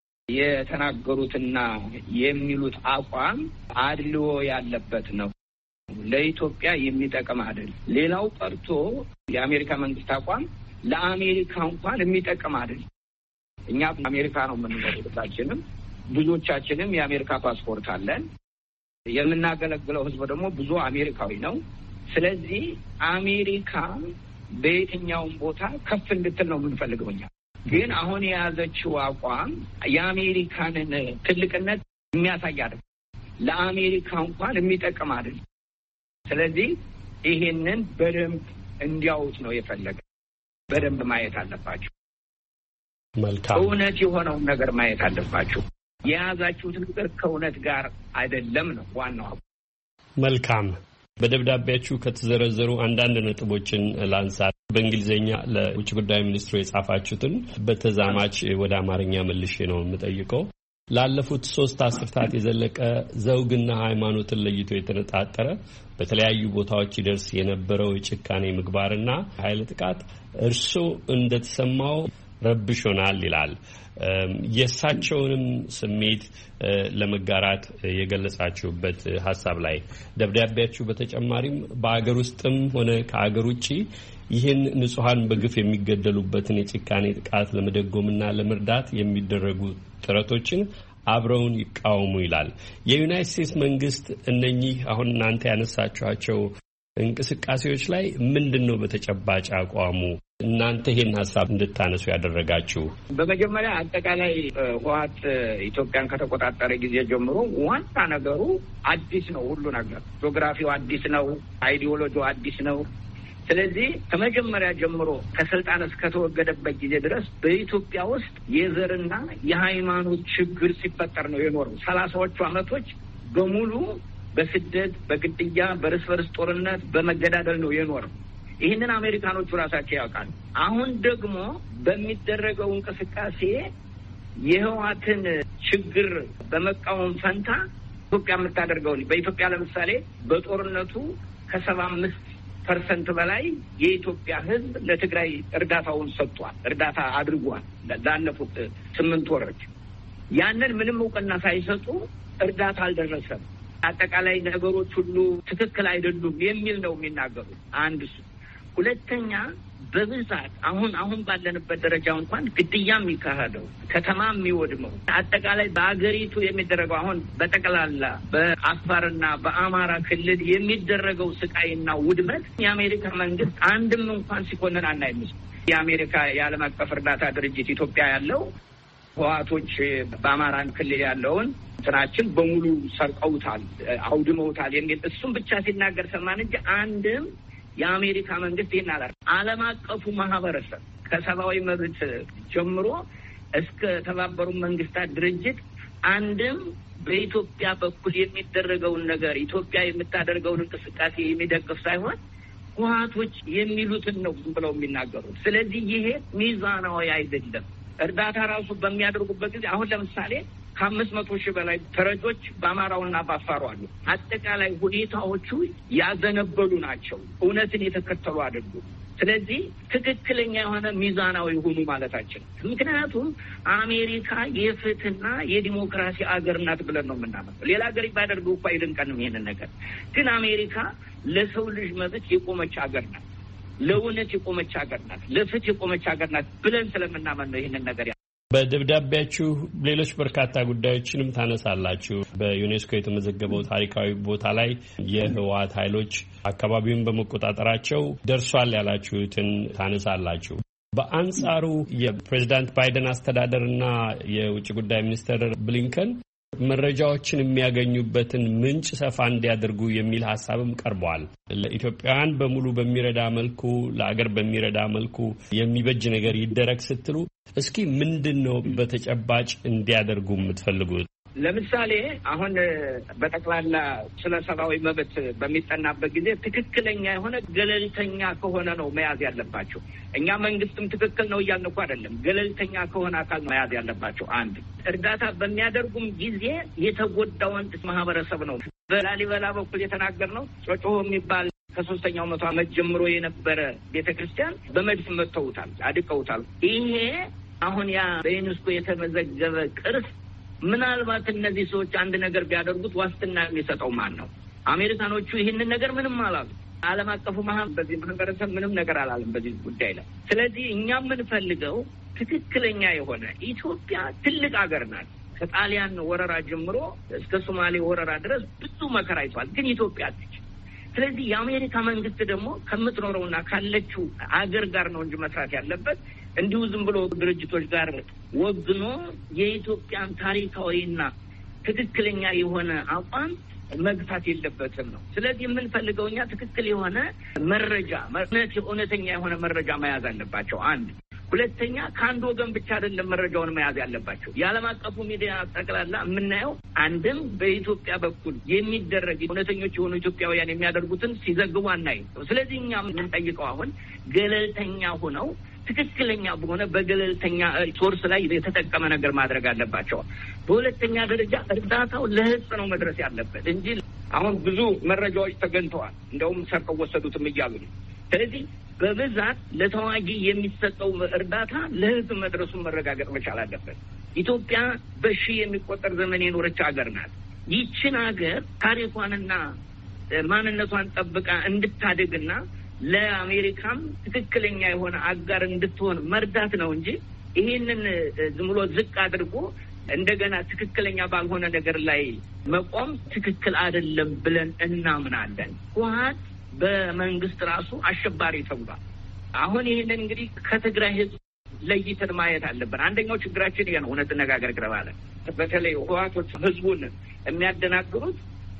የተናገሩትና የሚሉት አቋም አድልዎ ያለበት ነው። ለኢትዮጵያ የሚጠቅም አይደል። ሌላው ቀርቶ የአሜሪካ መንግስት አቋም ለአሜሪካ እንኳን የሚጠቅም አይደል። እኛ አሜሪካ ነው የምንኖርበታችንም ብዙዎቻችንም የአሜሪካ ፓስፖርት አለን። የምናገለግለው ህዝብ ደግሞ ብዙ አሜሪካዊ ነው። ስለዚህ አሜሪካ በየትኛውም ቦታ ከፍ እንድትል ነው የምንፈልገው እኛ። ግን አሁን የያዘችው አቋም የአሜሪካንን ትልቅነት የሚያሳይ አይደለም፣ ለአሜሪካ እንኳን የሚጠቅም አይደለም። ስለዚህ ይሄንን በደንብ እንዲያውት ነው የፈለገ። በደንብ ማየት አለባቸው። መልካም፣ እውነት የሆነውን ነገር ማየት አለባቸው። የያዛችሁት ነገር ከእውነት ጋር አይደለም ነው ዋናው። መልካም። በደብዳቤያችሁ ከተዘረዘሩ አንዳንድ ነጥቦችን ላንሳ። በእንግሊዝኛ ለውጭ ጉዳይ ሚኒስትሩ የጻፋችሁትን በተዛማች ወደ አማርኛ መልሼ ነው የምጠይቀው። ላለፉት 3 አስርታት የዘለቀ ዘውግና ሃይማኖትን ለይቶ የተነጣጠረ በተለያዩ ቦታዎች ይደርስ የነበረው የጭካኔ ምግባርና ኃይል ጥቃት እርሶ እንደተሰማው ረብሾናል ይላል። የእሳቸውንም ስሜት ለመጋራት የገለጻችሁበት ሀሳብ ላይ ደብዳቤያችሁ በተጨማሪም በአገር ውስጥም ሆነ ከአገር ውጭ ይህን ንጹሐን በግፍ የሚገደሉበትን የጭካኔ ጥቃት ለመደጎምና ለመርዳት የሚደረጉ ጥረቶችን አብረውን ይቃወሙ ይላል። የዩናይትድ ስቴትስ መንግስት እነኚህ አሁን እናንተ ያነሳችኋቸው እንቅስቃሴዎች ላይ ምንድን ነው በተጨባጭ አቋሙ? እናንተ ይሄን ሀሳብ እንድታነሱ ያደረጋችሁ? በመጀመሪያ አጠቃላይ ህወሓት ኢትዮጵያን ከተቆጣጠረ ጊዜ ጀምሮ ዋና ነገሩ አዲስ ነው። ሁሉ ነገር ጂኦግራፊው አዲስ ነው፣ አይዲዮሎጂው አዲስ ነው። ስለዚህ ከመጀመሪያ ጀምሮ ከስልጣን እስከተወገደበት ጊዜ ድረስ በኢትዮጵያ ውስጥ የዘርና የሃይማኖት ችግር ሲፈጠር ነው የኖረው። 30ዎቹ ዓመቶች በሙሉ በስደት፣ በግድያ፣ በርስ በርስ ጦርነት፣ በመገዳደል ነው የኖረው። ይህንን አሜሪካኖቹ ራሳቸው ያውቃሉ። አሁን ደግሞ በሚደረገው እንቅስቃሴ የህወሓትን ችግር በመቃወም ፈንታ ኢትዮጵያ የምታደርገው በኢትዮጵያ ለምሳሌ በጦርነቱ ከ75% በላይ የኢትዮጵያ ህዝብ ለትግራይ እርዳታውን ሰጥቷል፣ እርዳታ አድርጓል። ላለፉት 8 ወሮች ያንን ምንም እውቅና ሳይሰጡ እርዳታ አልደረሰም። አጠቃላይ ነገሮች ሁሉ ትክክል አይደሉም የሚል ነው የሚናገሩት። አንድ እሱ። ሁለተኛ በብዛት አሁን ባለንበት ደረጃ እንኳን ግድያ የሚካሄደው ከተማ የሚወድመው አጠቃላይ በአገሪቱ የሚደረገው አሁን በጠቅላላ በአፋርና በአማራ ክልል የሚደረገው ስቃይና ውድመት የአሜሪካ መንግስት አንድም እንኳን ሲኮንን አናይም። የአሜሪካ የዓለም አቀፍ እርዳታ ድርጅት ኢትዮጵያ ያለው ህወሓቶች በአማራ ክልል ያለውን እንትናችን በሙሉ ሰርቀውታል፣ አውድመውታል የሚል እሱም ብቻ ሲናገር ሰማን እንጂ አንድም የአሜሪካ መንግስት ይህን አላል። ዓለም አቀፉ ማህበረሰብ ከሰብአዊ መብት ጀምሮ እስከ ተባበሩት መንግስታት ድርጅት አንድም በኢትዮጵያ በኩል የሚደረገውን ነገር ኢትዮጵያ የምታደርገውን እንቅስቃሴ የሚደግፍ ሳይሆን ህወሓቶች የሚሉትን ነው ብለው የሚናገሩት። ስለዚህ ይሄ ሚዛናዊ አይደለም። እርዳታ ራሱ በሚያደርጉበት ጊዜ አሁን ለምሳሌ ከ500,000 በላይ ተረጆች በአማራውና በአፋሩ አሉ። አጠቃላይ ሁኔታዎቹ ያዘነበሉ ናቸው፣ እውነትን የተከተሉ አይደሉም። ስለዚህ ትክክለኛ የሆነ ሚዛናዊ ሆኑ ማለታችን። ምክንያቱም አሜሪካ የፍትህና የዲሞክራሲ አገር ናት ብለን ነው የምናመጣው። ሌላ ሀገር ባደርገው እኮ አይደንቀንም ይሄንን ነገር። ግን አሜሪካ ለሰው ልጅ መብት የቆመች አገር ናት፣ ለእውነት የቆመች ሀገር ናት፣ ለፍትህ የቆመች ሀገር ናት ብለን ስለምናመን ነው ይህንን ነገር። በደብዳቤያችሁ ሌሎች በርካታ ጉዳዮችንም ታነሳላችሁ። በዩኔስኮ የተመዘገበው ታሪካዊ ቦታ ላይ የህወሓት ኃይሎች አካባቢውን በመቆጣጠራቸው ደርሷል ያላችሁትን ታነሳላችሁ። በአንጻሩ የፕሬዚዳንት ባይደን አስተዳደርና የውጭ ጉዳይ ሚኒስትር ብሊንከን መረጃዎችን የሚያገኙበትን ምንጭ ሰፋ እንዲያደርጉ የሚል ሀሳብም ቀርበዋል። ለኢትዮጵያውያን በሙሉ በሚረዳ መልኩ፣ ለአገር በሚረዳ መልኩ የሚበጅ ነገር ይደረግ ስትሉ እስኪ ምንድን ነው በተጨባጭ እንዲያደርጉ የምትፈልጉት? ለምሳሌ አሁን በጠቅላላ ስለ ሰብአዊ መብት በሚጠናበት ጊዜ ትክክለኛ የሆነ ገለልተኛ ከሆነ ነው መያዝ ያለባቸው። እኛ መንግስትም ትክክል ነው እያልን እኮ አይደለም። ገለልተኛ ከሆነ አካል መያዝ ያለባቸው። አንድ እርዳታ በሚያደርጉም ጊዜ የተጎዳውን ማህበረሰብ ነው። በላሊበላ በኩል የተናገርነው ጮጮሆ የሚባል ከ3ኛው መቶ ዓመት ጀምሮ የነበረ ቤተክርስቲያን በመድፍ መተውታል፣ አድቀውታል። ይሄ አሁን ያ በዩኔስኮ የተመዘገበ ቅርስ ምናልባት እነዚህ ሰዎች አንድ ነገር ቢያደርጉት ዋስትና የሚሰጠው ማን ነው? አሜሪካኖቹ ይህንን ነገር ምንም አላሉ። ዓለም አቀፉ በዚህ ማህበረሰብ ምንም ነገር አላለም በዚህ ጉዳይ ላይ። ስለዚህ እኛ የምንፈልገው ትክክለኛ የሆነ ኢትዮጵያ ትልቅ ሀገር ናት። ከጣሊያን ወረራ ጀምሮ እስከ ሶማሌ ወረራ ድረስ ብዙ መከራ አይቷል። ግን ኢትዮጵያ አለች። ስለዚህ የአሜሪካ መንግስት ደግሞ ከምትኖረውና ካለችው አገር ጋር ነው እንጂ መስራት ያለበት እንዲሁ ዝም ብሎ ድርጅቶች ጋር ወግኖ የኢትዮጵያን ታሪካዊና ትክክለኛ የሆነ አቋም መግፋት የለበትም ነው። ስለዚህ የምንፈልገው እኛ ትክክል የሆነ መረጃ እውነተኛ የሆነ መረጃ መያዝ አለባቸው። አንድ ሁለተኛ ከአንድ ወገን ብቻ አይደለም መረጃውን መያዝ ያለባቸው። የዓለም አቀፉ ሚዲያ ጠቅላላ የምናየው አንድም በኢትዮጵያ በኩል የሚደረግ እውነተኞች የሆኑ ኢትዮጵያውያን የሚያደርጉትን ሲዘግቡ አናይም። ስለዚህ እኛ የምንጠይቀው አሁን ገለልተኛ ሆነው ትክክለኛ በሆነ በገለልተኛ ሶርስ ላይ የተጠቀመ ነገር ማድረግ አለባቸው። በሁለተኛ ደረጃ እርዳታው ለህዝብ ነው መድረስ ያለበት እንጂ አሁን ብዙ መረጃዎች ተገኝተዋል፣ እንደውም ሰርቀው ወሰዱትም እያሉ ነው። ስለዚህ በብዛት ለተዋጊ የሚሰጠው እርዳታ ለህዝብ መድረሱን መረጋገጥ መቻል አለበት። ኢትዮጵያ በሺህ የሚቆጠር ዘመን የኖረች ሀገር ናት። ይችን ሀገር ታሪኳንና ማንነቷን ጠብቃ እንድታድግና ለአሜሪካም ትክክለኛ የሆነ አጋር እንድትሆን መርዳት ነው እንጂ ይሄንን ዝም ብሎ ዝቅ አድርጎ እንደገና ትክክለኛ ባልሆነ ነገር ላይ መቆም ትክክል አይደለም ብለን እናምናለን። ህወሓት በመንግስት ራሱ አሸባሪ ተብሏል። አሁን ይሄንን እንግዲህ ከትግራይ ህዝብ ለይተን ማየት አለብን። አንደኛው ችግራችን ይሄ ነው። እውነት ነጋገር ግረባለ በተለይ ህወሓቶች ህዝቡን የሚያደናግሩት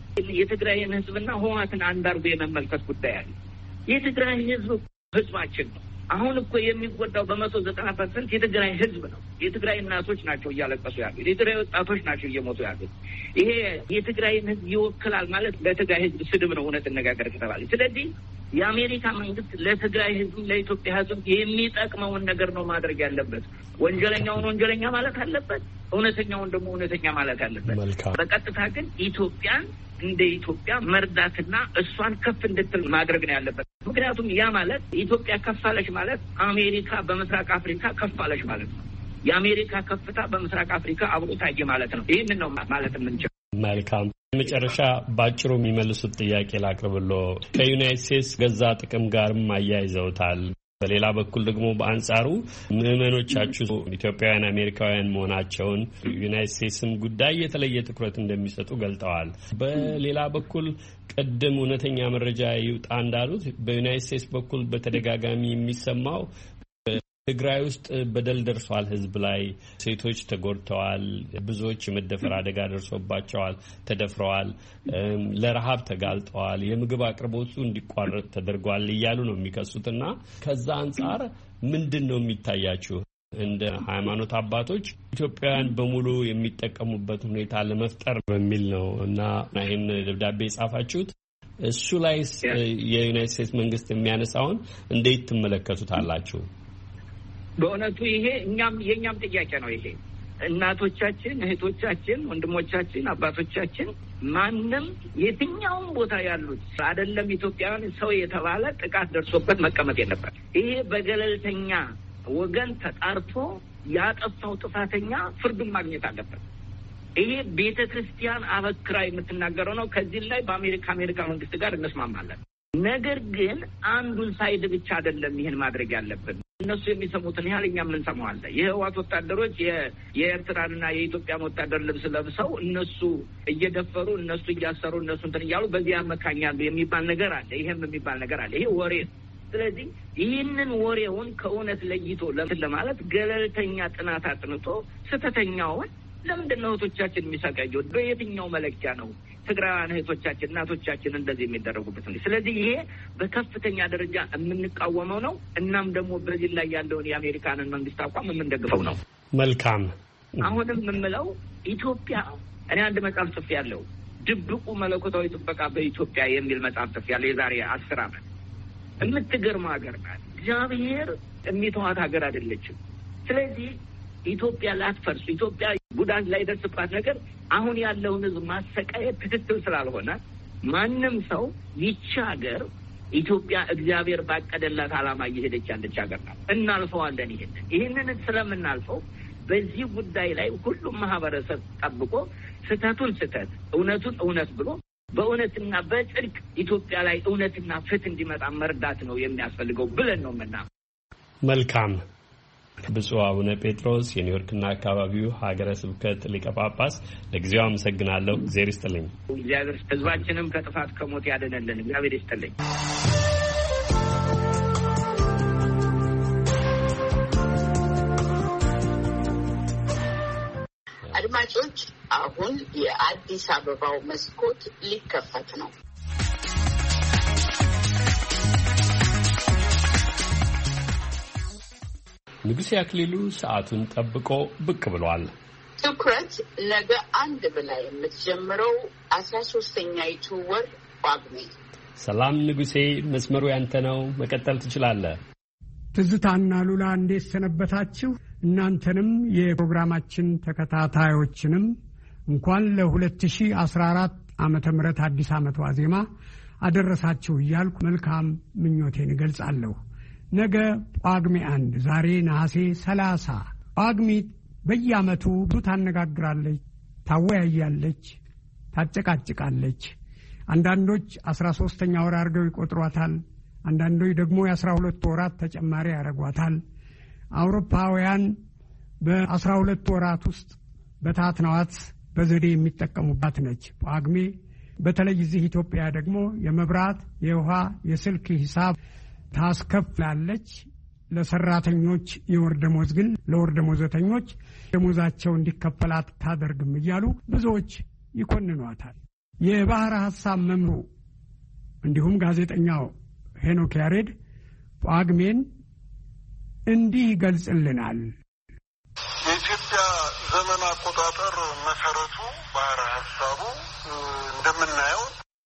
የትግራይን ህዝብና ህወሓትን አንድ አድርጎ የመመልከት ጉዳይ አለ። የትግራይ ህዝብ ህዝባችን ነው። አሁን እኮ የሚጎዳው 190% የትግራይ ህዝብ ነው። የትግራይ እናቶች ናቸው እያለቀሱ ያሉት። የትግራይ ወጣቶች ናቸው እየሞቱ ያሉት። ይሄ የትግራይን ህዝብ ይወክላል ማለት ለትግራይ ህዝብ ስድብ ነው። እውነት ነጋገር ከተባለ ስለዚህ የአሜሪካ መንግስት ለትግራይ ህዝብ ለኢትዮጵያ ህዝብ የሚጠቅመውን ነገር ነው ማድረግ ያለበት። ወንጀለኛውን ወንጀለኛ ማለት አለበት፣ እውነተኛውን ደግሞ እውነተኛ ማለት አለበት። በቀጥታ ግን ኢትዮጵያን እንደ ኢትዮጵያ መርዳትና እሷን ከፍ እንድትል ማድረግ ነው ያለበት። ምክንያቱም ያ ማለት ኢትዮጵያ ከፋለች ማለት አሜሪካ በምስራቅ አፍሪካ ከፋለች ማለት ነው። የአሜሪካ ከፍታ በምስራቅ አፍሪካ አብሮ ታየ ማለት ነው። ይህንን ነው ማለት የምንችለው። መልካም። መጨረሻ ባጭሩ የሚመልሱት ጥያቄ ላቅርብሎ። ከዩናይትድ ስቴትስ ገዛ ጥቅም ጋርም አያይዘውታል። በሌላ በኩል ደግሞ በአንጻሩ ምዕመኖቻችሁ ኢትዮጵያውያን አሜሪካውያን መሆናቸውን ዩናይትድ ስቴትስም ጉዳይ የተለየ ትኩረት እንደሚሰጡ ገልጠዋል። በሌላ በኩል ቅድም እውነተኛ መረጃ ይውጣ እንዳሉት በዩናይትድ ስቴትስ በኩል በተደጋጋሚ የሚሰማው ትግራይ ውስጥ በደል ደርሷል፣ ህዝብ ላይ ሴቶች ተጎድተዋል፣ ብዙዎች የመደፈር አደጋ ደርሶባቸዋል፣ ተደፍረዋል፣ ለረሃብ ተጋልጠዋል፣ የምግብ አቅርቦቱ እንዲቋረጥ ተደርጓል እያሉ ነው የሚከሱትና ከዛ አንጻር ምንድን ነው የሚታያችሁ እንደ ሃይማኖት አባቶች ኢትዮጵያውያን በሙሉ የሚጠቀሙበት ሁኔታ ለመፍጠር በሚል ነው እና ይህን ደብዳቤ የጻፋችሁት? እሱ ላይ የዩናይትድ ስቴትስ መንግስት የሚያነሳውን እንዴት ትመለከቱታላችሁ? በእውነቱ ይሄ የእኛም ጥያቄ ነው። ይሄ እናቶቻችን፣ እህቶቻችን፣ ወንድሞቻችን፣ አባቶቻችን ማንም የትኛውም ቦታ ያሉት አይደለም ኢትዮጵያውያን ሰው የተባለ ጥቃት ደርሶበት መቀመጥ የለበት። ይሄ በገለልተኛ ወገን ተጣርቶ ያጠፋው ጥፋተኛ ፍርዱን ማግኘት አለበት። ይሄ ቤተ ክርስቲያን አበክራ የምትናገረው ነው። ከዚህ ላይ በአሜሪካ መንግስት ጋር እንስማማለን። ነገር ግን አንዱን ሳይድ ብቻ አይደለም ይሄን ማድረግ ያለብን። እነሱ የሚሰሙትን ያህል እኛም እንሰማዋለን። የህወሓት ወታደሮች የኤርትራንና የኢትዮጵያን ወታደር ልብስ ለብሰው እነሱ እየደፈሩ እነሱ እያሰሩ እነሱ እንትን እያሉ በዚህ ያመካኛሉ የሚባል ነገር አለ። ይሄም የሚባል ነገር አለ። ይሄ ወሬ። ስለዚህ ይህንን ወሬውን ከእውነት ለይቶ ለማለት ገለልተኛ ጥናት አጥንቶ ስህተተኛውን ለምንድን ነው እህቶቻችን የሚሰቃዩት? በየትኛው መለኪያ ነው ትግራውያን እህቶቻችን እናቶቻችን እንደዚህ የሚደረጉበት? ስለዚህ ይሄ በከፍተኛ ደረጃ የምንቃወመው ነው። እናም ደግሞ በዚህ ላይ ያለውን የአሜሪካንን መንግስት አቋም የምንደግፈው ነው። መልካም። አሁንም የምለው ኢትዮጵያ እኔ አንድ መጽሐፍ ጽፌያለሁ። ድብቁ መለኮታዊ ጥበቃ በኢትዮጵያ የሚል መጽሐፍ ጽፌያለሁ። የዛሬ 10 ዓመት። የምትገርም ሀገር ናት። እግዚአብሔር የሚተዋት ሀገር አይደለችም። ስለዚህ ኢትዮጵያ ላትፈርስ፣ ኢትዮጵያ ጉዳት ላይ ደርስባት ነገር አሁን ያለውን ህዝብ ማሰቃየት ትክክል ስላልሆነ ማንም ሰው ይቺ ሀገር ኢትዮጵያ እግዚአብሔር ባቀደላት ዓላማ እየሄደች ያለች ሀገር ናት። እናልፈዋለን። ይህንን ስለምናልፈው በዚህ ጉዳይ ላይ ሁሉም ማህበረሰብ ጠብቆ ስህተቱን ስህተት እውነቱን እውነት ብሎ በእውነትና በጽድቅ ኢትዮጵያ ላይ እውነትና ፍትህ እንዲመጣ መርዳት ነው የሚያስፈልገው ብለን ነው የምናምነው። መልካም። ብፁዕ አቡነ ጴጥሮስ የኒውዮርክና አካባቢው ሀገረ ስብከት ሊቀ ጳጳስ፣ ለጊዜው አመሰግናለሁ። እግዚአብሔር ይስጥልኝ። እግዚአብሔር ሕዝባችንም ከጥፋት ከሞት ያድነልን። እግዚአብሔር ይስጥልኝ። አድማጮች፣ አሁን የአዲስ አበባው መስኮት ሊከፈት ነው። ንጉሴ አክሊሉ ሰዓቱን ጠብቆ ብቅ ብሏል። ትኩረት ነገ አንድ ብላ የምትጀምረው 13ኛይቱ ወር ጳጉሜ። ሰላም ንጉሴ፣ መስመሩ ያንተ ነው። መቀጠል ትችላለህ። ትዝታና ሉላ እንዴት ሰነበታችሁ? እናንተንም የፕሮግራማችን ተከታታዮችንም እንኳን ለ2014 ዓመተ ምህረት አዲስ ዓመት ዋዜማ አደረሳችሁ እያልኩ መልካም ምኞቴን እገልጻለሁ። ነገ ጳጉሜ 1፣ ዛሬ ነሐሴ 30። ጳጉሜት በየዓመቱ ብዙ ታነጋግራለች፣ ታወያያለች፣ ታጨቃጭቃለች። አንዳንዶች 13ኛ ወር አድርገው ይቆጥሯታል። አንዳንዶች ደግሞ የ12 ወራት ተጨማሪ ያደርጓታል። አውሮፓውያን በ12 ወራት ውስጥ በታትናዋት በዘዴ የሚጠቀሙባት ነች። ጳጉሜ በተለይ እዚህ ኢትዮጵያ ደግሞ የመብራት፣ የውሃ፣ የስልክ ሂሳብ ታስከፍላለች። ለሰራተኞች የወር ደሞዝ ግን ለወር ደሞዘተኞች ደሞዛቸው እንዲከፈላት ታደርግም እያሉ ብዙዎች ይኮንኗታል። የባህር ሐሳብ መምሩ እንዲሁም ጋዜጠኛው ሄኖክ ያሬድ ጳጉሜን እንዲህ ይገልጽልናል። የኢትዮጵያ ዘመን አቆጣጠር መሰረቱ ባህር ሐሳቡ እንደምናየው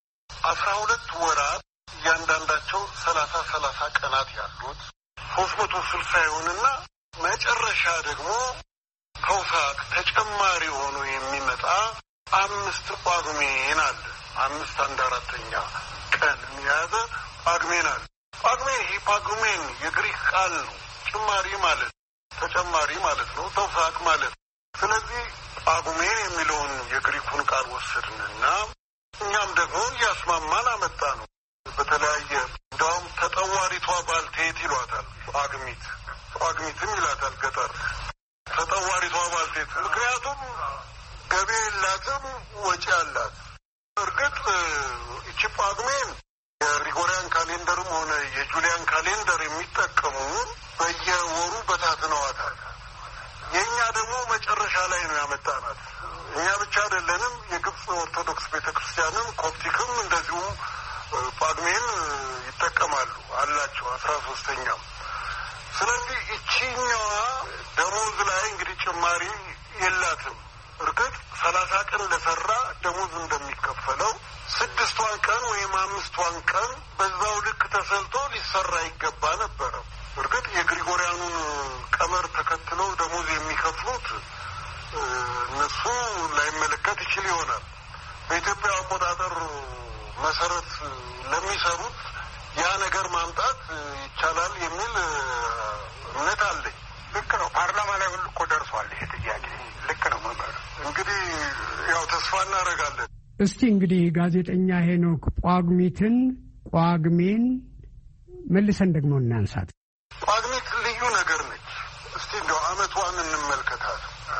12 ወራት እያንዳንዳቸው 30 ቀናት ያሉት 360 ይሆንና መጨረሻ ደግሞ ከውሳት ተጨማሪ ሆኖ የሚመጣ 5 ጳጉሜን አለ። 5 1/4 ቀን የሚያዘ ጳጉሜን አለ። ጳጉሜን ይህ ጳጉሜን የግሪክ ቃል ነው። ጭማሪ ማለት ተጨማሪ ማለት ነው። ተውሳክ ማለት። ስለዚህ ጳጉሜን የሚለውን የግሪኩን ቃል ወሰድንና እኛም ደግሞ እያስማማን አመጣ ነው። በተለያየ እንደውም ተጠዋሪቷ ባልቴት ይሏታል። ጳጉሚትም ይላታል ገጠር። ተጠዋሪቷ ባልቴት ምክንያቱም ገቢ የላትም፣ ወጪ አላት። እርግጥ እቺ ጳጉሜን የግሪጎሪያን ካሌንደርም ሆነ የጁሊያን ካሌንደር የሚጠቀሙ በየወሩ በታትነዋታል። የእኛ ደግሞ መጨረሻ ላይ ነው ያመጣናት። እኛ ብቻ አይደለንም። የግብፅ ኦርቶዶክስ ቤተክርስቲያንም ኮፕቲክም እንደዚሁ ጳጉሜን ይጠቀማሉ አላቸው 13ኛው። ስለዚህ እቺኛዋ ደሞዝ ላይ እንግዲህ ጭማሪ የላትም። እርግጥ 30 ቀን ለሰራ ደሞዝ እንደሚከፈለው 6ቷን ቀን ወይም 5ቷን ቀን በዛው ልክ ተሰልቶ ሊሰራ ይገባ ነበረ። እርግጥ የግሪጎሪያኑን ቀመር ተከትለው ደሞዝ የሚከፍሉት እነሱ ላይመለከት ይችል ይሆናል። በኢትዮጵያ አቆጣጠር መሰረት ለሚሰሩት ያ ነገር ማምጣት ይቻላል የሚል እምነት አለኝ። ልክ ነው። ፓርላማ ላይ ሁሉ እኮ ደርሷል ይሄ ጥያቄ። ልክ ነው መምህር። እንግዲህ ያው ተስፋ እናደርጋለን። እስቲ እንግዲህ ጋዜጠኛ ሄኖክ ጳጉሜን መልሰን ደግሞ እናንሳት። ጳጉሜት ልዩ ነገር ነች። እስቲ እንደው አመቷን እንመልከታት።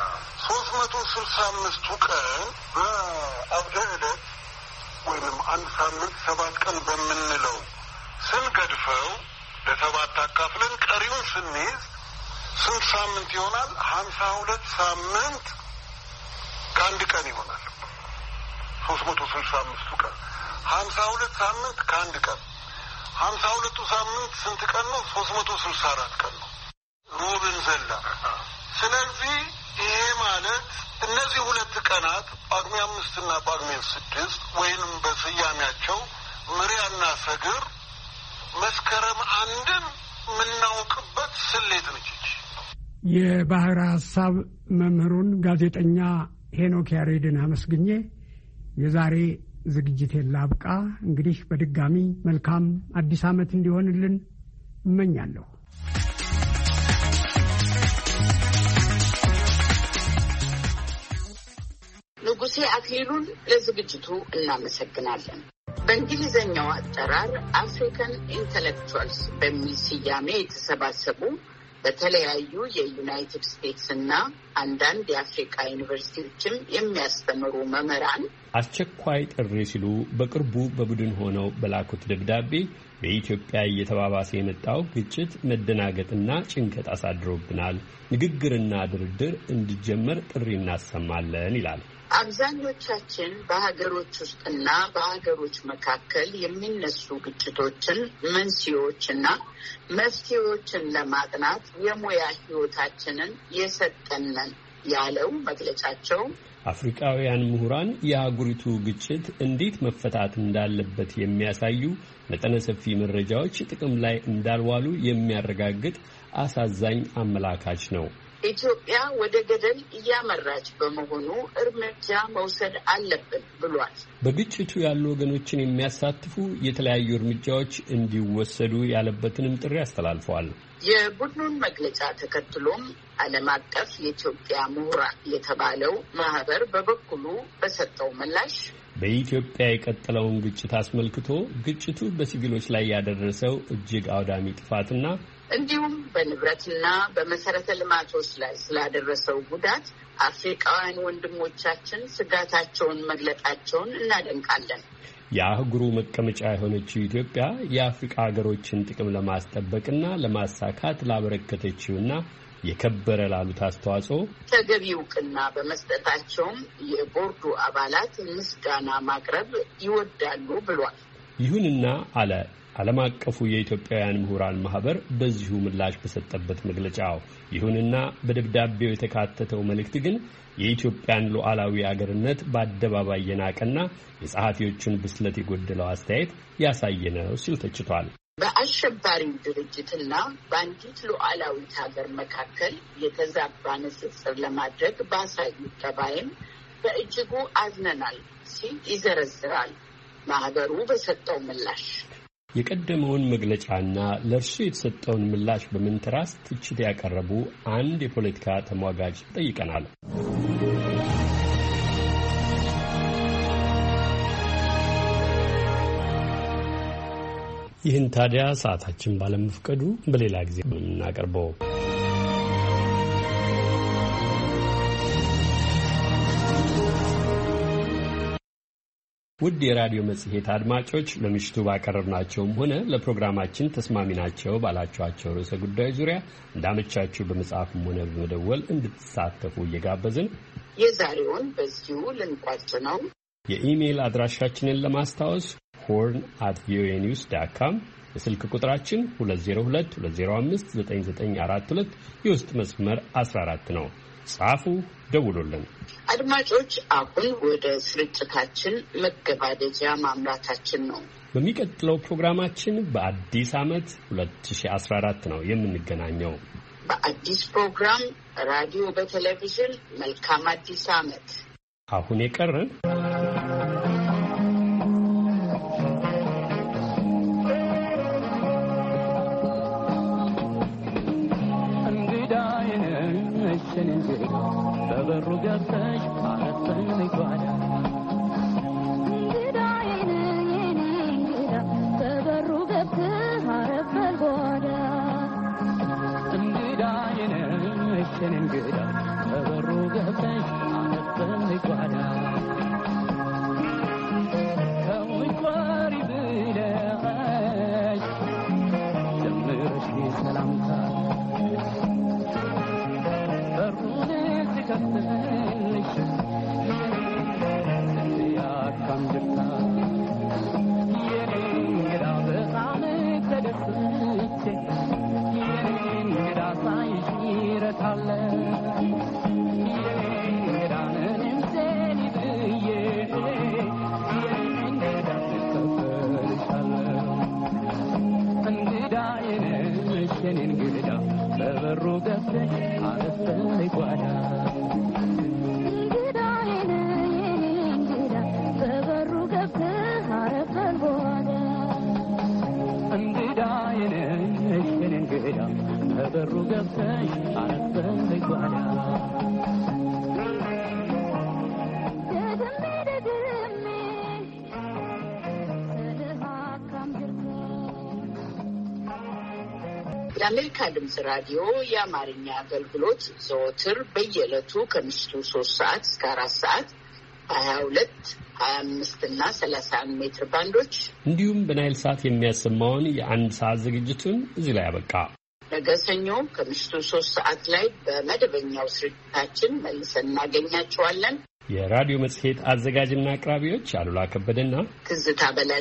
365ቱ ቀን በአብደ ዕለት ወይንም አንድ ሳምንት 7 ቀን በምንለው ስንገድፈው ለ7 አካፍለን ቀሪውን ስንይዝ ስንት ሳምንት ይሆናል? 52 ሳምንት ከአንድ ቀን ይሆናል። 365ቱ ቀን 52 ሳምንት ከአንድ ቀን። 52ቱ ሳምንት ስንት ቀን ነው? 364 ቀን ነው። ሩብን ዘላ። ስለዚህ ይሄ ማለት እነዚህ 2 ቀናት ጳጉሜ 5 እና ጳጉሜ 6 ወይንም በስያሜያቸው ምሪያና ሰግር መስከረም 1ን የምናውቅበት ስሌት ነች። የባህር ሐሳብ መምህሩን ጋዜጠኛ ሄኖክ ያሬድን አመስግኜ የዛሬ ዝግጅቴን ላብቃ። እንግዲህ በድጋሚ መልካም አዲስ ዓመት እንዲሆንልን እመኛለሁ። ንጉሴ አክሊሉን ለዝግጅቱ እናመሰግናለን። በእንግሊዘኛው አጠራር አፍሪካን ኢንተሌክቹዋልስ በሚል ስያሜ የተሰባሰቡ በተለያዩ የዩናይትድ ስቴትስ እና አንዳንድ የአፍሪካ ዩኒቨርሲቲዎችም የሚያስተምሩ መምህራን አስቸኳይ ጥሪ ሲሉ በቅርቡ በቡድን ሆነው በላኩት ደብዳቤ በኢትዮጵያ እየተባባሰ የመጣው ግጭት መደናገጥና ጭንቀት አሳድሮብናል፣ ንግግርና ድርድር እንዲጀመር ጥሪ እናሰማለን ይላል። አብዛኞቻችን በሀገሮች ውስጥና በሀገሮች መካከል የሚነሱ ግጭቶችን መንስኤዎችና መፍትሄዎችን ለማጥናት የሙያ ሕይወታችንን የሰጠነን ያለው መግለጫቸው አፍሪካውያን ምሁራን የአህጉሪቱ ግጭት እንዴት መፈታት እንዳለበት የሚያሳዩ መጠነ ሰፊ መረጃዎች ጥቅም ላይ እንዳልዋሉ የሚያረጋግጥ አሳዛኝ አመላካች ነው። ኢትዮጵያ ወደ ገደል እያመራች በመሆኑ እርምጃ መውሰድ አለብን ብሏል። በግጭቱ ያሉ ወገኖችን የሚያሳትፉ የተለያዩ እርምጃዎች እንዲወሰዱ ያለበትንም ጥሪ አስተላልፈዋል። የቡድኑን መግለጫ ተከትሎም ዓለም አቀፍ የኢትዮጵያ ምሁራን የተባለው ማህበር በበኩሉ በሰጠው ምላሽ በኢትዮጵያ የቀጠለውን ግጭት አስመልክቶ ግጭቱ በሲቪሎች ላይ ያደረሰው እጅግ አውዳሚ ጥፋትና እንዲሁም በንብረትና በመሰረተ ልማቶች ላይ ስላደረሰው ጉዳት አፍሪካውያን ወንድሞቻችን ስጋታቸውን መግለጣቸውን እናደንቃለን። የአህጉሩ መቀመጫ የሆነችው ኢትዮጵያ የአፍሪካ ሀገሮችን ጥቅም ለማስጠበቅና ለማሳካት ላበረከተችውና የከበረ ላሉት አስተዋጽኦ ተገቢ እውቅና በመስጠታቸውም የቦርዱ አባላት ምስጋና ማቅረብ ይወዳሉ ብሏል። ይሁንና ዓለም አቀፉ የኢትዮጵያውያን ምሁራን ማህበር በዚሁ ምላሽ በሰጠበት መግለጫው ይሁንና በደብዳቤው የተካተተው መልእክት ግን የኢትዮጵያን ሉዓላዊ አገርነት በአደባባይ የናቀና የጸሐፊዎቹን ብስለት የጎደለው አስተያየት ያሳየ ነው ሲል ተችቷል። በአሸባሪው ድርጅትና በአንዲት ሉዓላዊት ሀገር መካከል የተዛባ ንጽጽር ለማድረግ ባሳዩት ጠባይም በእጅጉ አዝነናል ሲል ይዘረዝራል ማህበሩ በሰጠው ምላሽ። የቀደመውን መግለጫና ለእርሱ የተሰጠውን ምላሽ በመንተራስ ትችት ያቀረቡ አንድ የፖለቲካ ተሟጋጅ ጠይቀናል። ይህን ታዲያ ሰዓታችን ባለመፍቀዱ በሌላ ጊዜ የምናቀርበው። ውድ የራዲዮ መጽሔት አድማጮች ለምሽቱ ባቀረብናቸውም ሆነ ለፕሮግራማችን ተስማሚ ናቸው ባላችኋቸው ርዕሰ ጉዳዮች ዙሪያ እንዳመቻችሁ በመጽሐፍም ሆነ በመደወል እንድትሳተፉ እየጋበዝን የዛሬውን በዚሁ ልንቋጭ ነው። የኢሜይል አድራሻችንን ለማስታወስ horn@voanews.com፣ የስልክ ቁጥራችን 2022059942 የውስጥ መስመር 14 ነው። ጻፉ፣ ደውሉልን። አድማጮች አሁን ወደ ስርጭታችን መገባደጃ ማምራታችን ነው። በሚቀጥለው ፕሮግራማችን በአዲስ ዓመት 2014 ነው የምንገናኘው። በአዲስ ፕሮግራም ራዲዮ በቴሌቪዥን መልካም አዲስ ዓመት። አሁን የቀረን በበሩ ገብተሽ አረፈን ጓዳ እንግዳዬን የኔ እንግዳ በበሩ ገብተሽ አረፈን ጓዳ እንግዳዬን እሽን እንግዳ በበሩ ገብተሽ አረፈን ጓዳ ከውጭ ወሪ ብለሽ ጀምረሽ ሰላምታ ከፍተሽ ያካም ድርታ የኔ እንግዳ በጣም ተደስቼ የኔ እንግዳ ሳይሽ ይረታለ የኔ እንግዳ ምንም ሴኒ ብዬ የኔ እንግዳ ተከፈልሻለሁ እንግዳዬን እሽን እንግዳ በበሩ ገብተሽ አረፈን ጓዳ እንግዳዬን የኔ እንግዳ በበሩ ገብተሽ አረፈን ጓዳ እንግዳዬን እሽን እንግዳ በበሩ ገብተሽ አረፈን ጓዳ የአሜሪካ ድምፅ ራዲዮ የአማርኛ አገልግሎት ዘወትር በየዕለቱ ከምሽቱ 3 ሰዓት እስከ 4 ሰዓት 22፣ 25 እና 31 ሜትር ባንዶች እንዲሁም በናይል ሳት የሚያሰማውን የአንድ ሰዓት ዝግጅቱን እዚህ ላይ ያበቃ። ነገ ሰኞ ከምሽቱ 3 ሰዓት ላይ በመደበኛው ስርጭታችን መልሰን እናገኛቸዋለን። የራዲዮ መጽሔት አዘጋጅና አቅራቢዎች አሉላ ከበደና ትዝታ በላይ